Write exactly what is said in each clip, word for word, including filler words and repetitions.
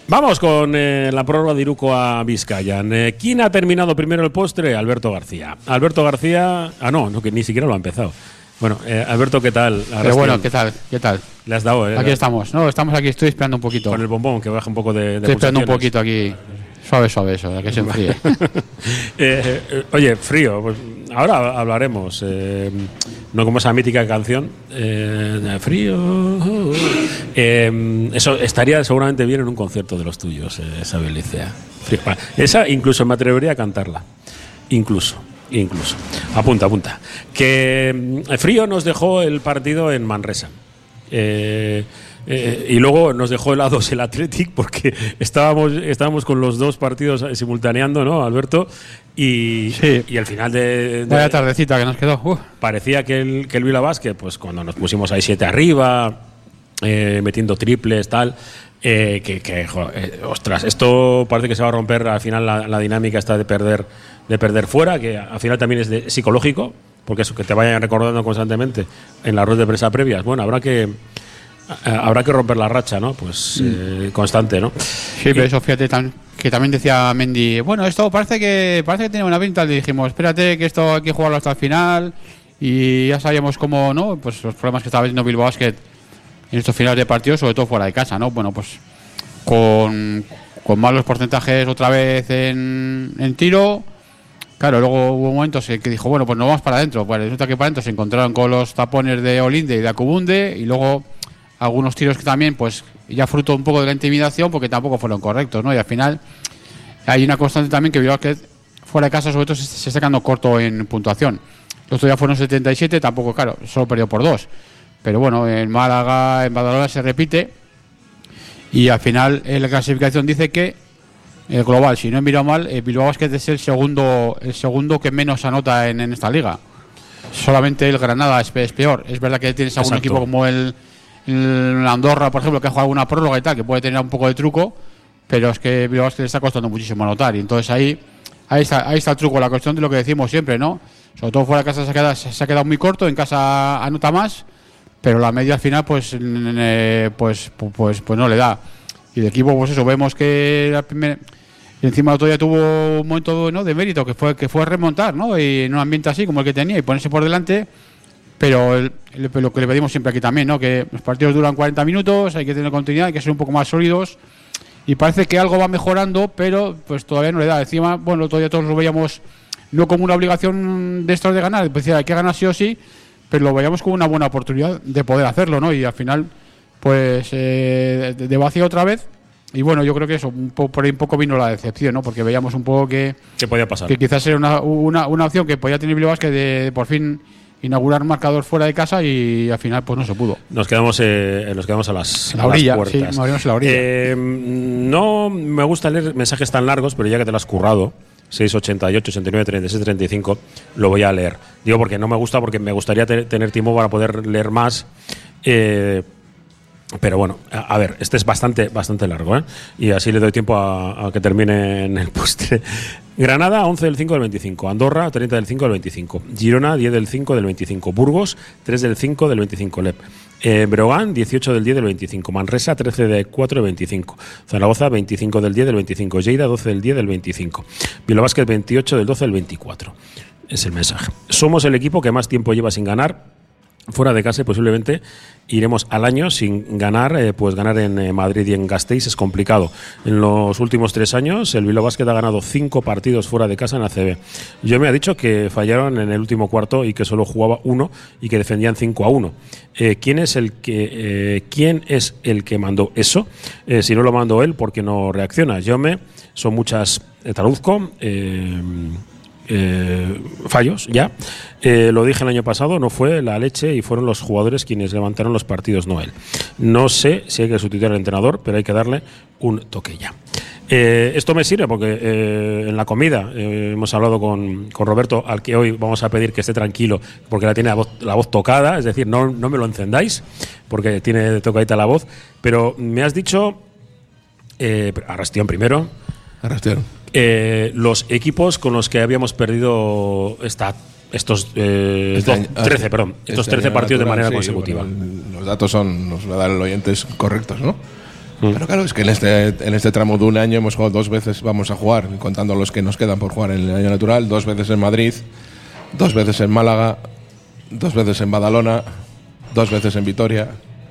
Vamos con eh, la prórroga de Iruko a Vizcayan. Eh, ¿Quién ha terminado primero el postre? Alberto García. Alberto García. Ah, no, no que ni siquiera lo ha empezado. Bueno, eh, Alberto, ¿qué tal? Pero bueno, ¿qué tal? ¿Qué tal? Le has dado, ¿eh? Aquí estamos, no, estamos aquí, estoy esperando un poquito. Con el bombón, que baja un poco de, de Estoy esperando un poquito aquí. Suave, suave eso, de que se enfríe. eh, eh, oye, frío, pues ahora hablaremos. Eh, no como esa mítica canción. Eh, frío. Eh, eso estaría seguramente bien en un concierto de los tuyos, eh, esa Licea. Esa incluso me atrevería a cantarla. Incluso. Incluso. Apunta, apunta. Que eh, frío nos dejó el partido en Manresa. Eh, eh, y luego nos dejó helados el Athletic porque estábamos, estábamos con los dos partidos simultaneando, ¿no, Alberto? Y, sí. y al final de, de Vaya tardecita que nos quedó. Uh. Parecía que el, que el Vila Basket, pues cuando nos pusimos ahí siete arriba, eh, metiendo triples, tal. Eh, que, que jo, eh, ostras, esto parece que se va a romper al final la, la dinámica esta de perder, de perder fuera, que al final también es de, psicológico, porque eso que te vayan recordando constantemente en las ruedas de prensa previas. Bueno, habrá que habrá que romper la racha, ¿no? Pues eh, constante, ¿no? Sí, pero eso fíjate tan, que también decía Mendy, bueno, esto parece que parece que tiene una pinta, le dijimos, espérate que esto hay que jugarlo hasta el final y ya sabíamos cómo, ¿no? Pues los problemas que estaba teniendo Bilbao Basket en estos finales de partido, sobre todo fuera de casa, ¿no? Bueno, pues con, con malos porcentajes otra vez en, en tiro. Claro, luego hubo momentos que dijo, bueno, pues no vamos para adentro. Pues resulta que para adentro se encontraron con los tapones de Olinde y de Acubunde y luego algunos tiros que también, pues ya fruto un poco de la intimidación porque tampoco fueron correctos, ¿no? Y al final hay una constante también que vio que fuera de casa sobre todo se, se está quedando corto en puntuación. Los otros ya fueron setenta y siete, tampoco, claro, solo perdió por dos. Pero bueno, en Málaga, en Badalona se repite y al final en la clasificación dice que el global, si no he mirado mal, el Bilbao Basket es el segundo el segundo que menos anota en, en esta liga. Solamente el Granada es, es peor. Es verdad que tienes algún Exacto. equipo como el, el Andorra, por ejemplo, que ha jugado alguna prórroga y tal, que puede tener un poco de truco, pero es que Bilbao Basket le está costando muchísimo anotar. Y entonces ahí, ahí, está, ahí está el truco, la cuestión de lo que decimos siempre, ¿no? Sobre todo fuera de casa se ha quedado, se ha quedado muy corto, en casa anota más, pero la media al final pues, eh, pues, pues, pues no le da. Y el equipo, pues eso, vemos que la primera, encima el otro día tuvo un momento, ¿no?, de mérito, que fue que fue remontar, ¿no?, y en un ambiente así como el que tenía y ponerse por delante. Pero el, el, lo que le pedimos siempre aquí también, ¿no?, que los partidos duran cuarenta minutos, hay que tener continuidad, hay que ser un poco más sólidos. Y parece que algo va mejorando, pero pues todavía no le da. Encima, bueno, el otro día todos lo veíamos no como una obligación de estos de ganar, pues decía, hay que ganar sí o sí, pero lo veíamos como una buena oportunidad de poder hacerlo, ¿no? Y al final, pues eh, de, de vacío otra vez. Y bueno, yo creo que eso, un poco, por ahí un poco vino la decepción, ¿no? Porque veíamos un poco que, ¿qué podía pasar? Que quizás era una, una, una opción que podía tener Bilbao Basket de, de por fin inaugurar marcador fuera de casa y al final pues no se pudo. Nos quedamos eh, nos quedamos a las, la orilla, a las puertas. Sí, morimos en la orilla. Eh, no me gusta leer mensajes tan largos, pero ya que te lo has currado, seis ochenta y ocho, ochenta y nueve, treinta y seis, treinta y cinco, lo voy a leer. Digo porque no me gusta, porque me gustaría te- tener tiempo para poder leer más. Eh, pero bueno, a, a ver, este es bastante bastante largo, ¿eh? Y así le doy tiempo a, a que termine en el postre. Granada, once del cinco del veinticinco. Andorra, treinta del cinco del veinticinco. Girona, diez del cinco del veinticinco. Burgos, tres del cinco del veinticinco. Lep. Eh, Breogán, dieciocho del diez del veinticinco. Manresa, trece del cuatro del veinticinco. Zaragoza, veinticinco del diez del veinticinco. Lleida, doce del diez del veinticinco. Bilbao Basket, veintiocho del doce del veinticuatro. Es el mensaje. Somos el equipo que más tiempo lleva sin ganar fuera de casa y posiblemente iremos al año sin ganar. Eh, pues ganar en eh, Madrid y en Gasteiz es complicado. En los últimos tres años el Bilbao Basket ha ganado cinco partidos fuera de casa en A C B. Yo me ha dicho que fallaron en el último cuarto y que solo jugaba uno y que defendían cinco a uno. Eh, ¿quién es el que eh, quién es el que mandó eso? Eh, si no lo mandó él, ¿por qué no reacciona? Yo me son muchas eh, traduzco eh, Eh, fallos ya eh, lo dije el año pasado, no fue la leche y fueron los jugadores quienes levantaron los partidos, no él. No sé si hay que sustituir al entrenador, pero hay que darle un toque ya. Eh, esto me sirve porque eh, en la comida eh, hemos hablado con, con Roberto, al que hoy vamos a pedir que esté tranquilo porque la tiene la voz, la voz tocada, es decir, no, no me lo encendáis porque tiene tocadita la voz, pero me has dicho eh, Arrastión primero. Arrastión. Eh, los equipos con los que habíamos perdido esta, estos eh, este dos, año, trece, perdón, estos este trece partidos natural, de manera sí, consecutiva. bueno, los datos son, nos lo dan los oyentes correctos, ¿no? Mm. Pero claro, es que en este, en este tramo de un año hemos jugado dos veces, vamos a jugar, contando los que nos quedan por jugar en el año natural, dos veces en Madrid, dos veces en Málaga, dos veces en Badalona, dos veces en Vitoria,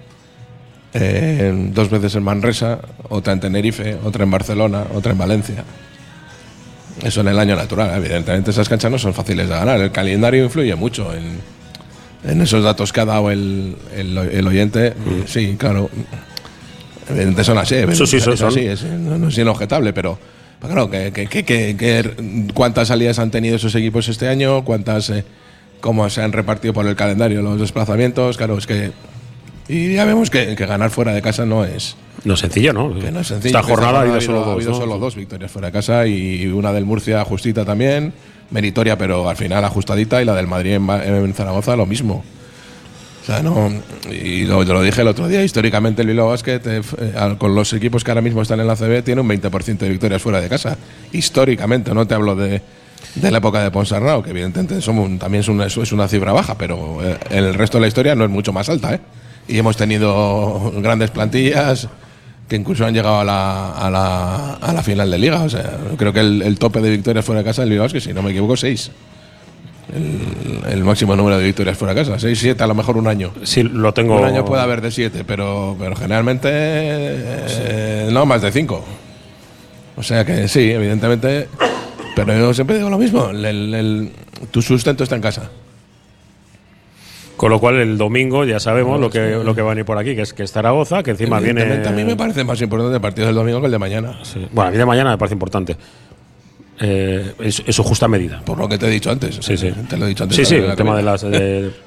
eh, dos veces en Manresa, otra en Tenerife, otra en Barcelona, otra en Valencia. Eso en el año natural. Evidentemente esas canchas no son fáciles de ganar. El calendario influye mucho en, en esos datos que ha dado el, el, el oyente. Mm. Sí, claro. Evidentemente son así. Eso sí, son. Es así, es, no, no es inobjetable, pero, pero claro, que, que, que, que, que, ¿cuántas salidas han tenido esos equipos este año? ¿Cuántas, eh, cómo se han repartido por el calendario los desplazamientos? Claro, es que. Y ya vemos que, que ganar fuera de casa no es. No es sencillo, ¿no? Que no es sencillo. Esta jornada ha habido, habido, solo, dos, ha habido ¿no? solo dos victorias fuera de casa y una del Murcia justita también, meritoria, pero al final ajustadita, y la del Madrid en, en Zaragoza lo mismo. O sea, no, y lo, lo dije el otro día, históricamente el Bilbao Basket, eh, con los equipos que ahora mismo están en la A C B, tiene un veinte por ciento de victorias fuera de casa. Históricamente, no te hablo de, de la época de Ponsarnau, que evidentemente somos, también es una, es una cifra baja, pero eh, el resto de la historia no es mucho más alta, ¿eh? Y hemos tenido grandes plantillas que incluso han llegado a la, a la, a la final de Liga. O sea, creo que el, el tope de victorias fuera de casa del Bilbao, que si no me equivoco, seis. El, el máximo número de victorias fuera de casa, seis, siete, a lo mejor un año. Sí, lo tengo. Un año puede haber de siete, pero, pero generalmente eh, no más de cinco. O sea que sí, evidentemente. Pero yo siempre digo lo mismo: el, el, el, tu sustento está en casa. Con lo cual el domingo ya sabemos no, lo que lo que va a venir por aquí, que es que es Zaragoza, que encima viene. A mí me parece más importante el partido del domingo que el de mañana. Sí. Bueno, a mí de mañana me parece importante. Eh, es, es su justa medida. Por lo que te he dicho antes. Sí, sí. Te lo he dicho antes. Sí, sí, el tema de las. De,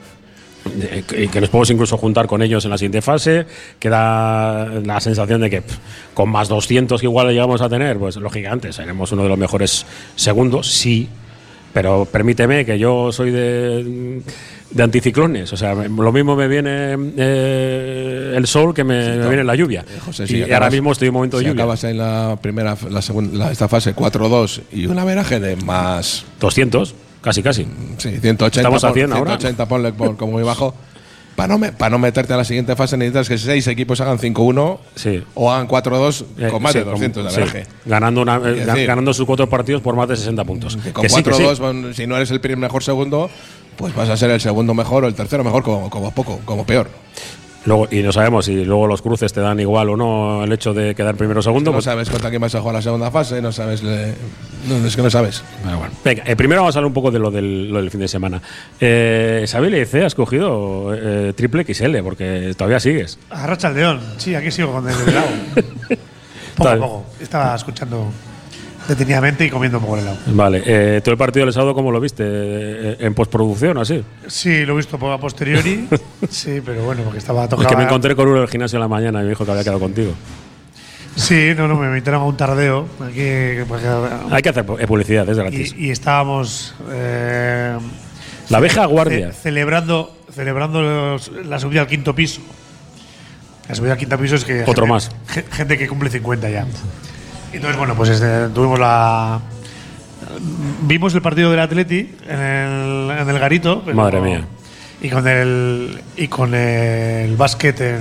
de, que nos podemos incluso juntar con ellos en la siguiente fase, que da la sensación de que pff, con más doscientos que igual llegamos a tener, pues lógicamente seremos uno de los mejores segundos, sí. Pero permíteme que yo soy de, de anticiclones. O sea, lo mismo me viene eh, el sol que me, sí, me viene la lluvia. Eh, José, y acabas, ahora mismo estoy en un momento de si lluvia. Acabas en la primera, la segunda, la, esta fase cuatro dos y un averaje de más. doscientos, casi, casi. Sí, ciento ochenta. Estamos a cien por, ahora. ciento ochenta, ponle por, como muy bajo. Para no, me, para no meterte a la siguiente fase necesitas que seis equipos hagan cinco uno sí. o hagan cuatro dos con eh, más sí, de doscientos con, de averaje. Sí. Ganando, una, eh, decir, ganando sus cuatro partidos por más de sesenta puntos. Que con cuatro dos, sí, si no eres el primer mejor segundo, pues vas a ser el segundo mejor o el tercero mejor como, como poco, como peor. Luego, y no sabemos si luego los cruces te dan igual o no el hecho de quedar primero o segundo. Es que no pues, sabes contra quién vas a jugar la segunda fase, no sabes. Le, no, es que no sabes. Bueno, bueno. Venga, eh, primero vamos a hablar un poco de lo del, lo del fin de semana. Eh, Xavi L C has cogido eh, triple X L porque todavía sigues. Arracha el León, sí, aquí sigo con el helado. Poco a poco. Estaba escuchando detenidamente y comiendo un poco el helado. Vale, eh, ¿tú el partido del sábado cómo lo viste? ¿En postproducción así? Sí, lo he visto a posteriori. Sí, pero bueno, porque estaba tocando. Es que me encontré con uno en el gimnasio en la mañana y me dijo que había quedado contigo. Sí, no, no, me invitaron a un tardeo. Aquí, hay que hacer publicidad, es gratis. Y, y estábamos. Eh, la abeja guardia. Ce celebrando celebrando los, la subida al quinto piso. La subida al quinto piso es que. Otro gente, más. Gente que cumple cincuenta ya. Entonces, bueno, pues este, tuvimos la. Vimos el partido del Atleti en el, en el Garito. Madre mía. Y con el, y con el básquet en,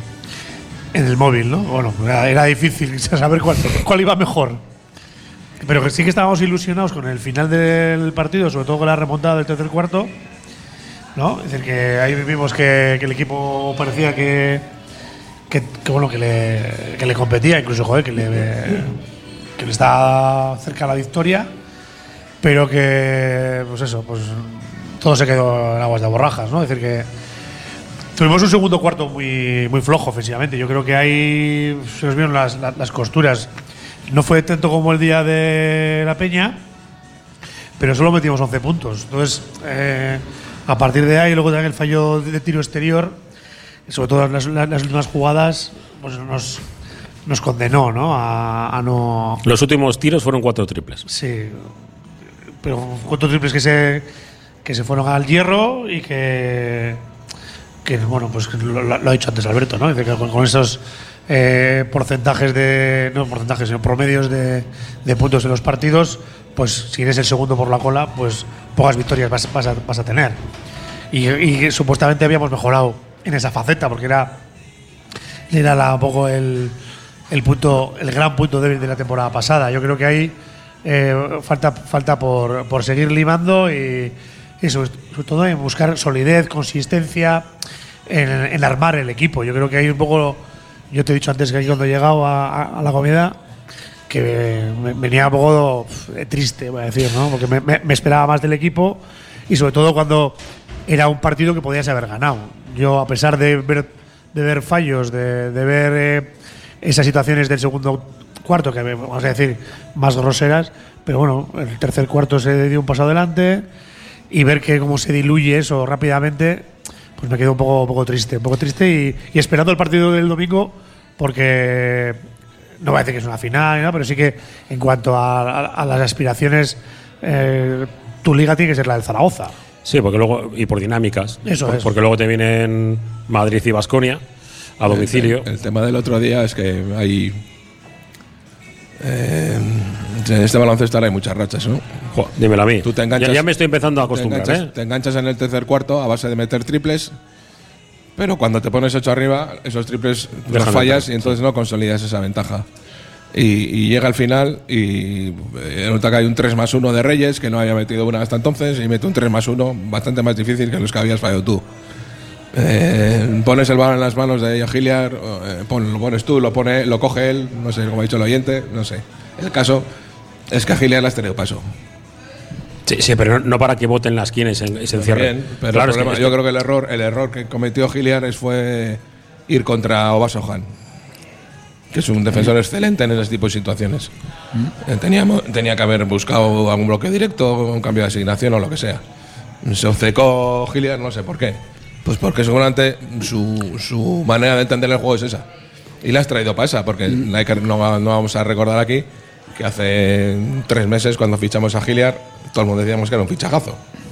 en el móvil, ¿no? Bueno, era, era difícil saber cuál, cuál iba mejor. Pero que sí que estábamos ilusionados con el final del partido, sobre todo con la remontada del tercer cuarto, ¿no? Es decir, que ahí vimos que, que el equipo parecía que. Que, que bueno, que le, que le competía, incluso, joder, que le, que le está cerca la victoria, pero que, pues eso, pues todo se quedó en aguas de borrajas, ¿no? Es decir, que tuvimos un segundo cuarto muy, muy flojo ofensivamente. Yo creo que ahí se nos vieron las, las, las costuras. No fue tanto como el día de la Peña, pero solo metimos once puntos. Entonces, eh, a partir de ahí, luego también el fallo de tiro exterior, sobre todo las, las, las últimas jugadas, pues nos, nos condenó, ¿no? A, a no. Los últimos tiros fueron cuatro triples. Sí, pero cuatro triples que se que se fueron al hierro y que que bueno, pues lo, lo ha dicho antes Alberto, ¿no? Es decir, que con, con esos eh, porcentajes de no porcentajes, sino promedios de, de puntos en los partidos, pues si eres el segundo por la cola, pues pocas victorias vas, vas, a, vas a tener. Y, y supuestamente habíamos mejorado en esa faceta, porque era era la, un poco el, el punto, el gran punto débil de la temporada pasada. Yo creo que ahí eh, falta, falta por, por seguir limando y, y sobre, sobre todo en buscar solidez, consistencia, en, en armar el equipo. Yo creo que hay un poco, yo te he dicho antes que aquí cuando he llegado a, a, a la comida, que me, venía un poco pf, triste, voy a decir, ¿no? Porque me, me, me esperaba más del equipo y sobre todo cuando era un partido que podías haber ganado. Yo, a pesar de ver, de ver fallos, de, de ver eh, esas situaciones del segundo cuarto, que vamos a decir más groseras, pero bueno, el tercer cuarto se dio un paso adelante y ver que cómo se diluye eso rápidamente, pues me quedo un poco, un poco triste, un poco triste y, y esperando el partido del domingo, porque no voy a decir que es una final, ¿no? Pero sí que en cuanto a, a, a las aspiraciones, eh, tu liga tiene que ser la del Zaragoza. Sí, porque luego, y por dinámicas. Eso por, es. Porque luego te vienen Madrid y Baskonia a domicilio. El, el, el tema del otro día es que hay. Eh, en este baloncesto ahora hay muchas rachas, ¿no? Jo, dímelo a mí. Tú te enganchas, ya, ya me estoy empezando a te acostumbrar, enganchas, ¿eh? te enganchas en el tercer cuarto a base de meter triples, pero cuando te pones ocho arriba, esos triples los Dejan fallas entrar, y entonces sí. no consolidas esa ventaja. Y, y llega al final y nota que hay un tres más uno de Reyes, que no había metido una hasta entonces, y mete un tres más uno bastante más difícil que los que habías fallado tú. Eh, pones el balón en las manos de Giliar, eh, pon, lo pones tú, lo, pone, lo coge él, no sé, como ha dicho el oyente, no sé. El caso es que a Giliar le has tenido paso. Sí, sí, pero no, no para que voten las quienes y se encierren. Bien, pero claro, el problema, es que, yo creo que el error, el error que cometió Giliar es fue ir contra Obasojan, que es un defensor excelente en ese tipo de situaciones. ¿Mm? Teníamos, tenía que haber buscado algún bloque directo, un cambio de asignación o lo que sea. Se obcecó Giliar, no sé por qué. Pues porque seguramente su, su manera de entender el juego es esa. Y la has traído para esa, porque mm. no, hay que, no, no vamos a recordar aquí que hace tres meses, cuando fichamos a Giliar, todo el mundo decíamos que era un fichajazo.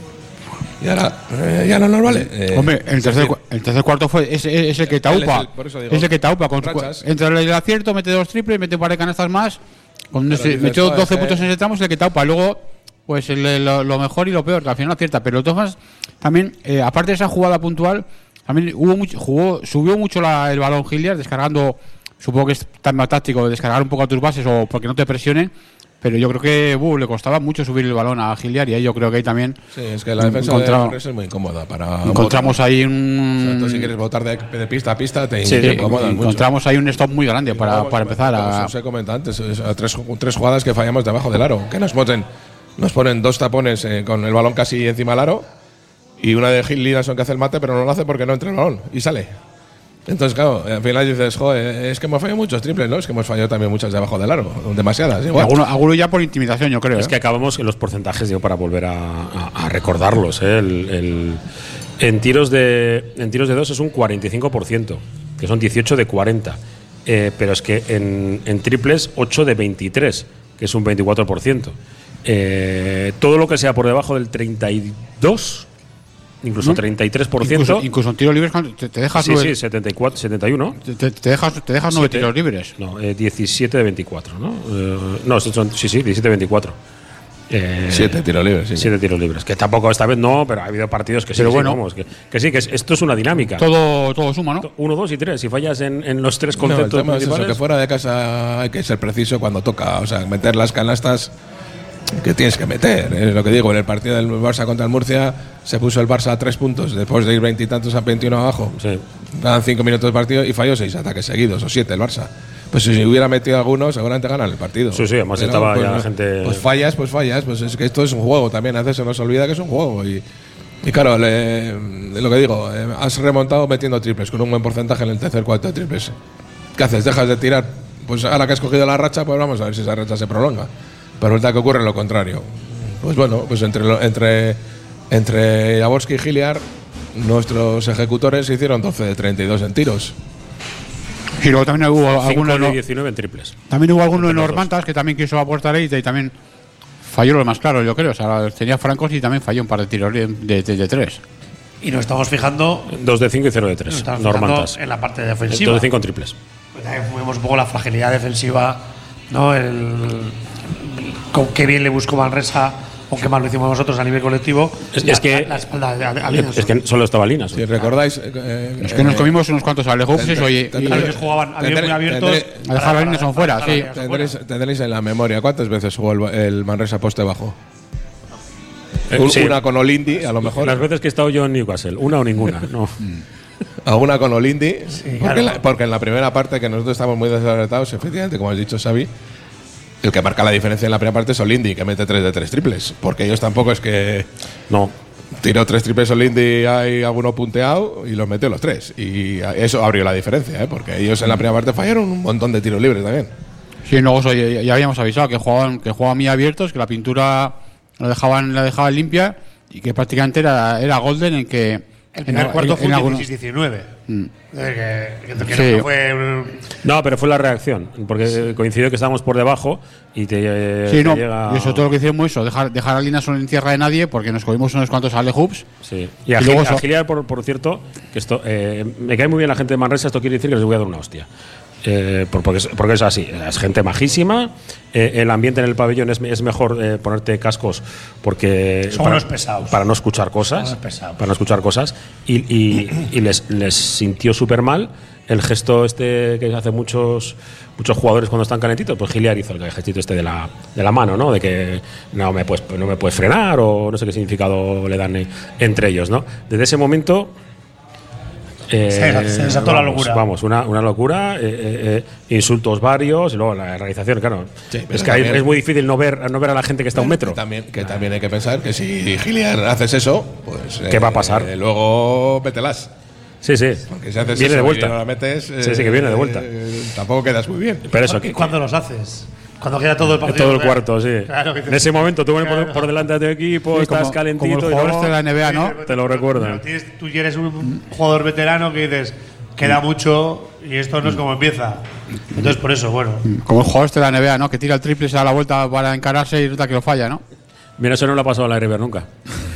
Y ahora eh, ya no nos vale. Eh, Hombre, el tercer, el tercer cuarto fue es, es el que taupa. Es el, por eso digo, es el que taupa. Con, entre el acierto, mete dos triples, mete un par de canastas más. Con ese, metió doce puntos en ese tramo, es el que taupa. Luego, pues el, lo, lo mejor y lo peor, que al final no acierta. Pero de todas formas, también, eh, aparte de esa jugada puntual, también hubo mucho, jugó, subió mucho la, el balón Giliar, descargando. Supongo que es tan táctico descargar un poco a tus bases o porque no te presionen. Pero yo creo que uh, le costaba mucho subir el balón a Giliar y ahí yo creo que ahí también. Sí, es que la defensa encontra, de es muy incómoda para. Encontramos botar. ahí un. O sea, tú si quieres botar de, de pista a pista, te, sí, te incomoda mucho. Encontramos ahí un stop muy grande y para, vamos, para empezar a. Os he comentado antes, a tres, tres jugadas que fallamos debajo del aro. Que nos ponen, nos ponen dos tapones eh, con el balón casi encima del aro y una de Gil Lidason que hace el mate, pero no lo hace porque no entra el balón y sale. Entonces, claro, al final dices, joder, es que hemos fallado muchos triples, ¿no? Es que hemos fallado también muchas debajo del aro, demasiadas. Igual. Alguno, alguno ya por intimidación, yo creo. Es ¿eh? que acabamos en los porcentajes, digo, para volver a, a, a recordarlos. ¿eh? El, el, en, tiros de, en tiros de dos es un cuarenta y cinco por ciento, que son dieciocho de cuarenta. Eh, pero es que en, en triples, ocho de veintitrés, que es un veinticuatro por ciento. Eh, todo lo que sea por debajo del treinta y dos, incluso ¿no? treinta y tres por ciento. Incluso, incluso en tiros libres te, te dejas. Sí, nueve, sí, setenta y cuatro, setenta y uno. Te, te dejas, te dejas nueve tiros libres. No, eh, diecisiete de veinticuatro, ¿no? Eh, no, son, sí, sí, diecisiete de veinticuatro. Eh, siete tiros libres, sí. Siete tiros libres. Que tampoco esta vez no, pero ha habido partidos que sí. Pero sí, bueno, vamos, que, que sí, que es, esto es una dinámica. Todo, todo suma, ¿no? Uno, dos y tres. Si fallas en, en los tres No, el conceptos tema es principales. eso, que fuera de casa hay que ser preciso cuando toca. O sea, meter las canastas que tienes que meter. Es lo que digo, en el partido del Barça contra el Murcia se puso el Barça a tres puntos después de ir veintitantos a veintiuno abajo. Sí. Dan cinco minutos de partido y falló seis ataques seguidos o siete el Barça. Pues si hubiera metido alguno, seguramente ganan el partido. Sí, sí, además Pero, estaba pues, ya la gente. Pues fallas, pues fallas. Pues es que esto es un juego también. A veces se nos olvida que es un juego. Y, y claro, le, lo que digo, eh, has remontado metiendo triples con un buen porcentaje en el tercer cuarto de triples. ¿Qué haces? ¿Dejas de tirar? Pues ahora que has cogido la racha, pues vamos a ver si esa racha se prolonga. Pero resulta que ocurre lo contrario. Pues bueno, pues entre entre entre Jaworski y Giliar, nuestros ejecutores hicieron doce de treinta y dos en tiros. Y luego también hubo algunos de diecinueve en triples. También hubo alguno en Normantas que también quiso aportar élite y también falló lo más claro, yo creo. O sea, tenía francos y también falló un par de tiros de, de, de, de tres. Y nos estamos fijando. dos de cinco y cero de tres. Normantas. En la parte defensiva. dos de cinco en triples. Pues también vemos un poco la fragilidad defensiva, ¿no? El, con qué bien le buscó Manresa aunque más lo hicimos nosotros a nivel colectivo. Es, la, es que, la, la espalda de, de Linas. Es que solo estaba Linas. Si recordáis. Eh, Es que nos comimos unos cuantos alejoops tendré- y, y tendré- Ellos jugaban abiertos, muy abiertos. tendré- a dejar a Linas son fuera, sí. Tendréis, tendréis en la memoria cuántas veces jugó el, el Manresa poste bajo. Eh, Un- sí. Una con Olindi, a lo mejor. Las veces que he estado yo en Newcastle, una o ninguna. No. Alguna con Olindi. porque, claro. en la, porque en la primera parte, que nosotros estamos muy desadaptados, efectivamente, como has dicho, Xavi, el que marca la diferencia en la primera parte es Olindi, que mete tres de tres triples. Porque ellos tampoco es que No. tiró tres triples Olindi, hay alguno punteado y los metió los tres. Y eso abrió la diferencia, ¿eh? Porque ellos en la primera parte fallaron un montón de tiros libres también. Sí, luego eso, ya, ya habíamos avisado que jugaban, que jugaban muy abiertos, que la pintura la dejaban, la dejaban limpia y que prácticamente era, era golden en que. El primer en- cuarto en- fue en un algunos- dieciséis diecinueve. Mm. Eh, que, que- que Sí. no fue un- No, pero fue la reacción. Porque coincidió que estábamos por debajo y te, eh, Sí, te no, llega. y eso todo lo que hicimos, eso, dejar, dejar a Linas en tierra de nadie, porque nos cogimos unos cuantos alehoops. Sí. Y, Y a, luego Gil- eso- a Giliar, por, por cierto, que esto eh, me cae muy bien la gente de Manresa, esto quiere decir que les voy a dar una hostia. Eh, por- porque, es, porque es así, es gente majísima, eh, el ambiente en el pabellón es, es mejor eh, ponerte cascos porque Son para, unos pesados. para no escuchar cosas, Son unos pesados. para no escuchar cosas y, y- y les, les sintió súper mal el gesto este que hacen muchos muchos jugadores cuando están calentitos. Pues Giliar hizo el gestito este de la, de la mano, ¿no? De que no me puedes no me puedes frenar o no sé qué significado le dan eh, entre ellos, ¿no? Desde ese momento eh, Se- se desató la vamos, locura. Vamos, una, una locura, eh, eh, eh, insultos varios y luego la realización, claro. Sí, pero es que ahí también- es muy difícil no ver, no ver a la gente que está a un metro. Que también, que también hay que pensar que si Giliar haces eso, pues. ¿Qué va a pasar? eh, luego mételas. Sí, sí. Porque si haces Viene eso de vuelta. y no la metes. Sí, sí, que viene de vuelta. eh, tampoco quedas muy bien. Pero eso, ¿Y que, cuándo los haces? Cuando queda todo el partido. todo el ¿verdad? cuarto, sí. Claro que te- en ese momento tú pones por, Claro. por delante de tu equipo, Sí, estás como- calentito como el y jugador todo, este de la N B A, ¿no? te lo recuerdan. Pero tienes- tú ya eres un jugador veterano que dices, queda mucho y esto no es como empieza. Entonces, por eso, bueno. Como el jugador este de la N B A, ¿no? Que tira el triple, se da la vuelta para encararse y resulta que lo falla, ¿no? Mira, eso no lo ha pasado a la River nunca.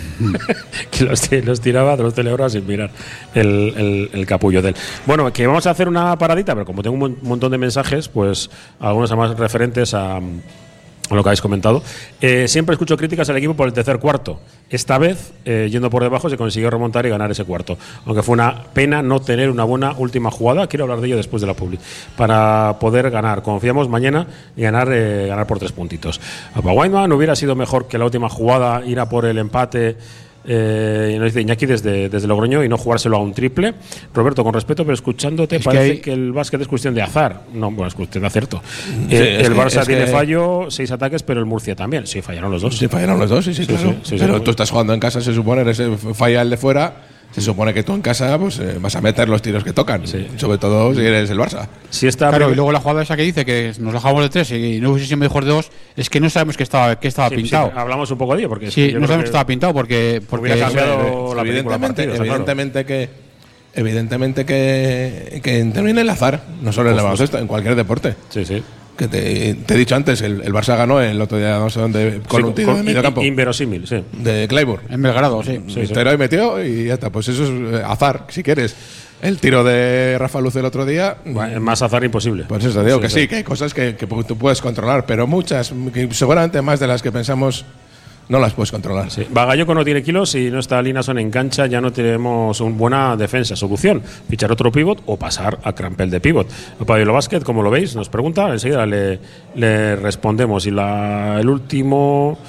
que los, ti- los tiraba de los celebros sin mirar el, el- el capullo de él. Bueno, que vamos a hacer una paradita, pero como tengo un mon- montón de mensajes, pues algunos más referentes a, a lo que habéis comentado. Eh, siempre escucho críticas al equipo por el tercer cuarto. Esta vez, eh, yendo por debajo, se consiguió remontar y ganar ese cuarto. Aunque fue una pena no tener una buena última jugada, quiero hablar de ello después de la publi, para poder ganar. Confiamos mañana y ganar, eh, ganar por tres puntitos. Para Weinman hubiera sido mejor que la última jugada ir a por el empate. Eh, y nos dice Iñaki desde, desde Logroño y no jugárselo a un triple. Roberto, con respeto, pero escuchándote, Es que parece hay- que el básquet es cuestión de azar. No, bueno, es cuestión de acierto. Sí, Eh, es el que- Barça es tiene que- fallo, seis ataques, pero el Murcia también. Sí, fallaron los dos. Sí, fallaron los dos, sí, sí, claro. sí, sí, sí, Pero sí. tú estás jugando en casa, se supone, eres, eh, falla el de fuera. Se supone que tú en casa pues eh, vas a meter los tiros que tocan. Sí. Sobre todo si eres el Barça. Si esta Claro, primer- y luego la jugada esa que dice que nos dejamos de tres y no hubiese sido mejor de dos, es que no sabemos qué estaba, qué estaba sí, pintado. sí, hablamos un poco de ello, porque Sí, yo no creo sabemos que qué estaba pintado porque. porque hubiera cambiado Eh, la película evidentemente, partido, está claro. evidentemente que evidentemente que, que interviene el azar, no solo en el baloncesto, en cualquier deporte. Sí, sí. Que te, te he dicho antes, el, el Barça ganó el otro día, no sé dónde, con Sí, un tiro de medio in- campo Inverosímil, sí. de Clayburn. En Belgrado, sí. Sí, sí. Tiró y metió y ya está. Pues eso es eh, azar, si quieres. El tiro de Rafa Luz el otro día. Bueno, más azar imposible. Pues eso, digo Sí, que sí. sí, que hay cosas que, que tú puedes controlar, pero muchas, que seguramente más de las que pensamos, no las puedes controlar. Sí. Bagayoko no tiene kilos y no está Linason en cancha, ya no tenemos una buena defensa. Solución, fichar otro pivot o pasar a Crampel de pivot. Pablo Basket, como lo veis, nos pregunta, enseguida le, le respondemos. Y la, el último...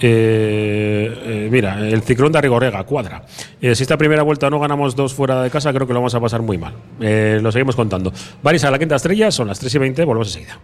Eh, eh, mira, el ciclón de Arrigorega, cuadra. Eh, si esta primera vuelta no ganamos dos fuera de casa, creo que lo vamos a pasar muy mal. Eh, lo seguimos contando. Varis a la quinta estrella, son las tres y veinte, volvemos enseguida.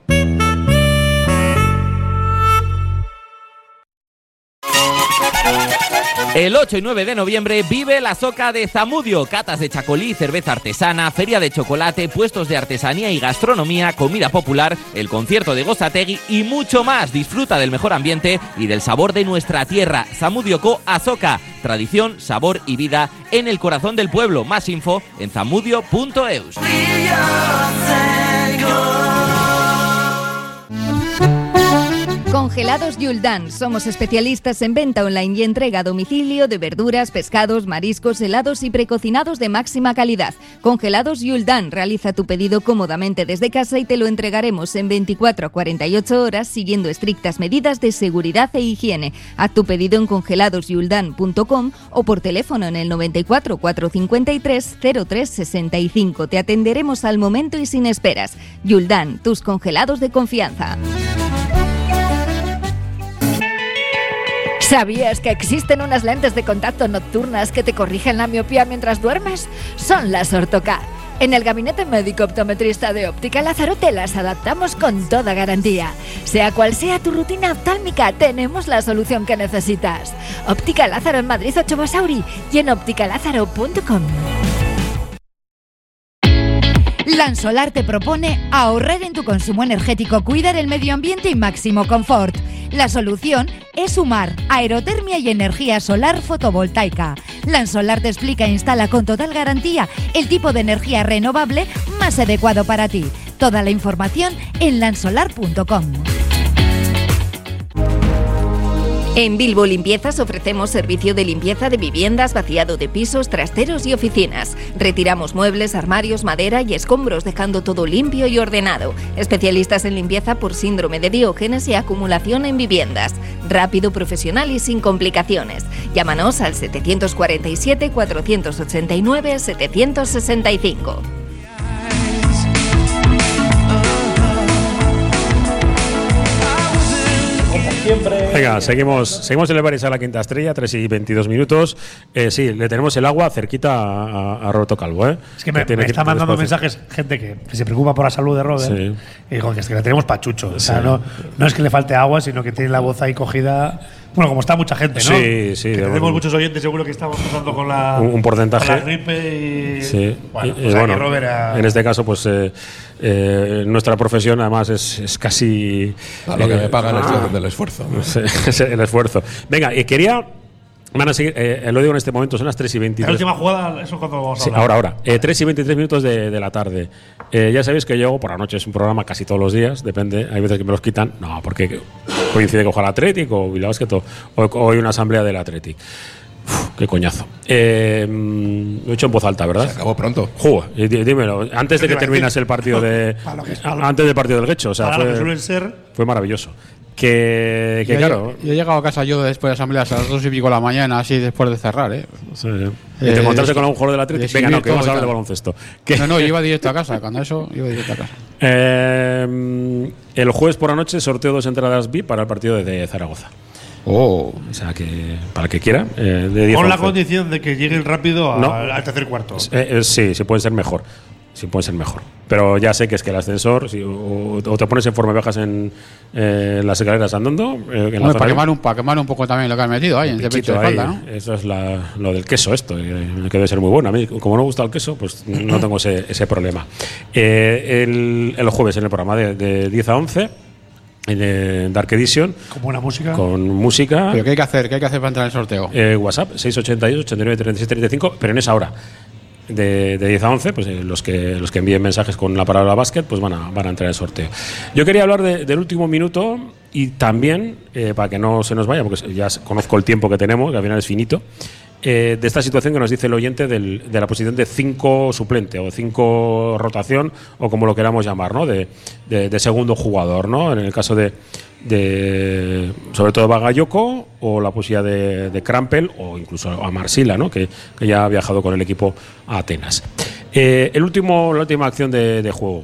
El ocho y nueve de noviembre vive la Soca de Zamudio, catas de chacolí, cerveza artesana, feria de chocolate, puestos de artesanía y gastronomía, comida popular, el concierto de Gozategui y mucho más. Disfruta del mejor ambiente y del sabor de nuestra tierra. Zamudio Co Azoka, tradición, sabor y vida en el corazón del pueblo. Más info en zamudio punto eus. Con Congelados Yuldan. Somos especialistas en venta online y entrega a domicilio de verduras, pescados, mariscos, helados y precocinados de máxima calidad. Congelados Yuldan. Realiza tu pedido cómodamente desde casa y te lo entregaremos en veinticuatro a cuarenta y ocho horas siguiendo estrictas medidas de seguridad e higiene. Haz tu pedido en congelados yuldan punto com o por teléfono en el noventa y cuatro, cuatrocientos cincuenta y tres, cero tres sesenta y cinco. Te atenderemos al momento y sin esperas. Yuldan, tus congelados de confianza. ¿Sabías que existen unas lentes de contacto nocturnas que te corrigen la miopía mientras duermes? Son las Ortocar. En el gabinete médico optometrista de Óptica Lázaro te las adaptamos con toda garantía. Sea cual sea tu rutina oftálmica, tenemos la solución que necesitas. Óptica Lázaro en Madrid ocho Basauri y en óptica lázaro punto com. Lansolar te propone ahorrar en tu consumo energético, cuidar el medio ambiente y máximo confort. La solución es sumar aerotermia y energía solar fotovoltaica. Lansolar te explica e instala con total garantía el tipo de energía renovable más adecuado para ti. Toda la información en lansolar punto com. En Bilbo Limpiezas ofrecemos servicio de limpieza de viviendas, vaciado de pisos, trasteros y oficinas. Retiramos muebles, armarios, madera y escombros, dejando todo limpio y ordenado. Especialistas en limpieza por síndrome de Diógenes y acumulación en viviendas. Rápido, profesional y sin complicaciones. Llámanos al setecientos cuarenta y siete, cuatrocientos ochenta y nueve, setecientos sesenta y cinco. Venga, seguimos, seguimos en el Baris a la quinta estrella, tres y veintidós minutos. Eh, sí, le tenemos el agua cerquita a, a, a Roberto Calvo. ¿eh? Es que me, me está mandando mensajes gente que, que se preocupa por la salud de Robert. Sí. Y digo que es que le tenemos pachucho. O sea, sí. no, no es que le falte agua, sino que tiene la voz ahí cogida. Bueno, como está mucha gente, ¿no? Sí, sí. Que tenemos bueno. muchos oyentes, seguro que estamos pasando con la, un, un porcentaje. Con la gripe y. Sí. Bueno, y, pues bueno Robert a... en este caso, pues eh, eh, nuestra profesión, además, es, es casi. A lo eh, que me pagan ah, es del esfuerzo. Es el esfuerzo. Venga, y quería. Van a seguir, eh, lo digo en este momento, son las tres y veintitrés. La última jugada, eso cuando vamos a sí, hablar. ahora, ahora. Eh, tres y veintitrés minutos de, de la tarde. Eh, ya sabéis que yo por la noche es un programa casi todos los días, depende, hay veces que me los quitan. No, porque coincide con el Atlético o Bilbao Basket o, o hay una asamblea del Atlético. Uf, qué coñazo. Eh, lo he hecho en voz alta, ¿verdad? Se acabó pronto. Joder, dímelo. Antes de que terminase el partido de. Antes del partido del Guecho. O sea, fue, fue, suelen ser. fue maravilloso. Que, que yo, claro. Yo he llegado a casa yo después de asambleas a las dos y pico de la mañana, así después de cerrar, ¿eh? Sí, sí. Y te encontrarse eh, con un jugador del Atlético. Venga, no, que vamos a hablar de baloncesto. ¿Qué? No, no, yo iba directo a casa. Cuando eso, iba directo a casa. Eh, el jueves por la noche sorteo dos entradas V I P para el partido de Zaragoza. Oh. O sea, que para el que quiera. Eh, de diez con la once. condición de que lleguen rápido a, no. al tercer cuarto. Eh, eh, sí, sí puede ser mejor. Sí puede ser mejor. Pero ya sé que es que el ascensor, si, o, o te pones en forma y bajas en eh, las escaleras andando. Eh, en bueno, para, quemar un, para quemar un poco también lo que has metido ahí, en ese pecho de falda, ¿no? Eso es la, lo del queso, esto, eh, que debe ser muy bueno. A mí, como no me gusta el queso, pues no tengo ese, ese problema. Eh, el, el jueves en el programa de, de diez a once. En Dark Edition. Con buena música. Con música. ¿Pero qué hay que hacer? ¿Qué hay que hacer para entrar en el sorteo? Eh, WhatsApp, seis ochenta y ocho, ochenta y nueve, treinta y seis, treinta y cinco, pero en esa hora. De, de diez a once, pues eh, los que los que envíen mensajes con la palabra básquet, pues van a, van a entrar en el sorteo. Yo quería hablar de, del último minuto y también, eh, para que no se nos vaya, porque ya conozco el tiempo que tenemos, que al final es finito, eh, de esta situación que nos dice el oyente del, de la posición de cinco suplente o cinco rotación o como lo queramos llamar, ¿no? De, de, de segundo jugador, ¿no? En el caso de, de sobre todo Bagayoko o la posibilidad de, de Krampel o incluso a Marsila, ¿no? que, que ya ha viajado con el equipo a Atenas. Eh, el último, la última acción de, de juego.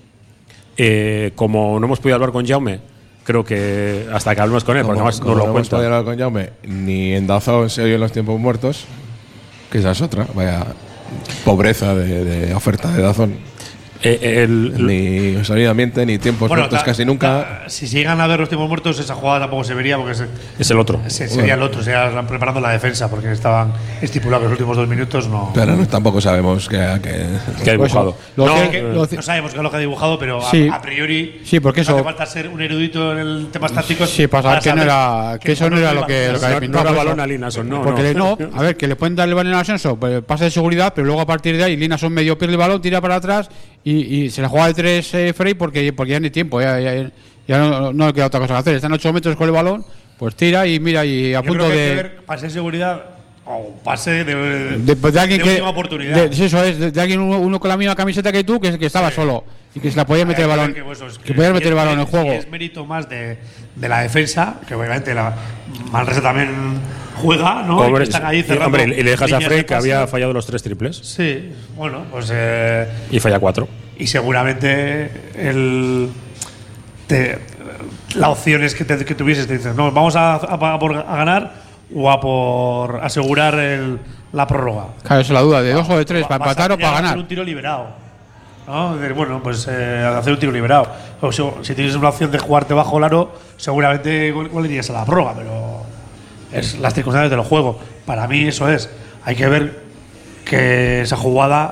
Eh, como no hemos podido hablar con Jaume, creo que hasta que hablemos con él, porque además no lo no hemos cuenta. podido hablar con Jaume, ni en Dazón se oye en los tiempos muertos, que esa es otra, vaya pobreza de, de oferta de Dazón. Eh, el, ni sonido ambiente, ni tiempos bueno, muertos ta, casi nunca. Ta, si llegan a ver los tiempos muertos, esa jugada tampoco se vería porque se, es el otro. Se, sería el otro, sería preparando la defensa porque estaban estipulados los últimos dos minutos. No, pero no, tampoco sabemos que, que, que ha dibujado. Lo no, que, que, lo no sabemos qué es lo que ha dibujado, pero sí, a, a priori sí, porque eso, hace falta ser un erudito en el temas tácticos. Sí, para saber que, no era, que eso no era lo que, lo que había pintado. No era balón a Linason, no. Porque no. no, a ver, que le pueden dar el balón a Ascenso, pues, pase de seguridad, pero luego a partir de ahí Linason medio pierde el balón, tira para atrás y, y se la juega de tres eh, Frey porque, porque ya no hay tiempo, ya, ya, ya no, no le queda otra cosa que hacer. Están ocho metros con el balón, pues tira y mira y a Yo punto creo que de. hay que ver pase de seguridad o pase de, de, De, pues de alguien de que, última oportunidad. de, eso es, de, de alguien uno, uno con la misma camiseta que tú que, que estaba Sí. solo y que se la podía meter el Hay que balón, ver que, pues, es que podía si meter el es balón en el mérito- juego. si es mérito más de, de la defensa, que obviamente la Manresa también juega, ¿no? Hombre, Y que están ahí y, cerrando hombre, y le dejas a líneas Frey de que pase. había fallado los tres triples Sí, bueno, pues eh, y falla cuatro. y seguramente el te- la opción es que, te, que tuvieses, te dices, no, vamos a, a- a por a ganar o a por asegurar el, la prórroga. Claro, esa es la duda, de dos o de tres, Va- para vas a empatar o llegar para a hacer ganar. un tiro liberado. ¿No? De, bueno, pues eh, hacer un tiro liberado. O sea, si tienes una opción de jugarte bajo el aro, seguramente igual igual irías a la prórroga, pero es las circunstancias del juego. Para mí eso es. Hay que ver que esa jugada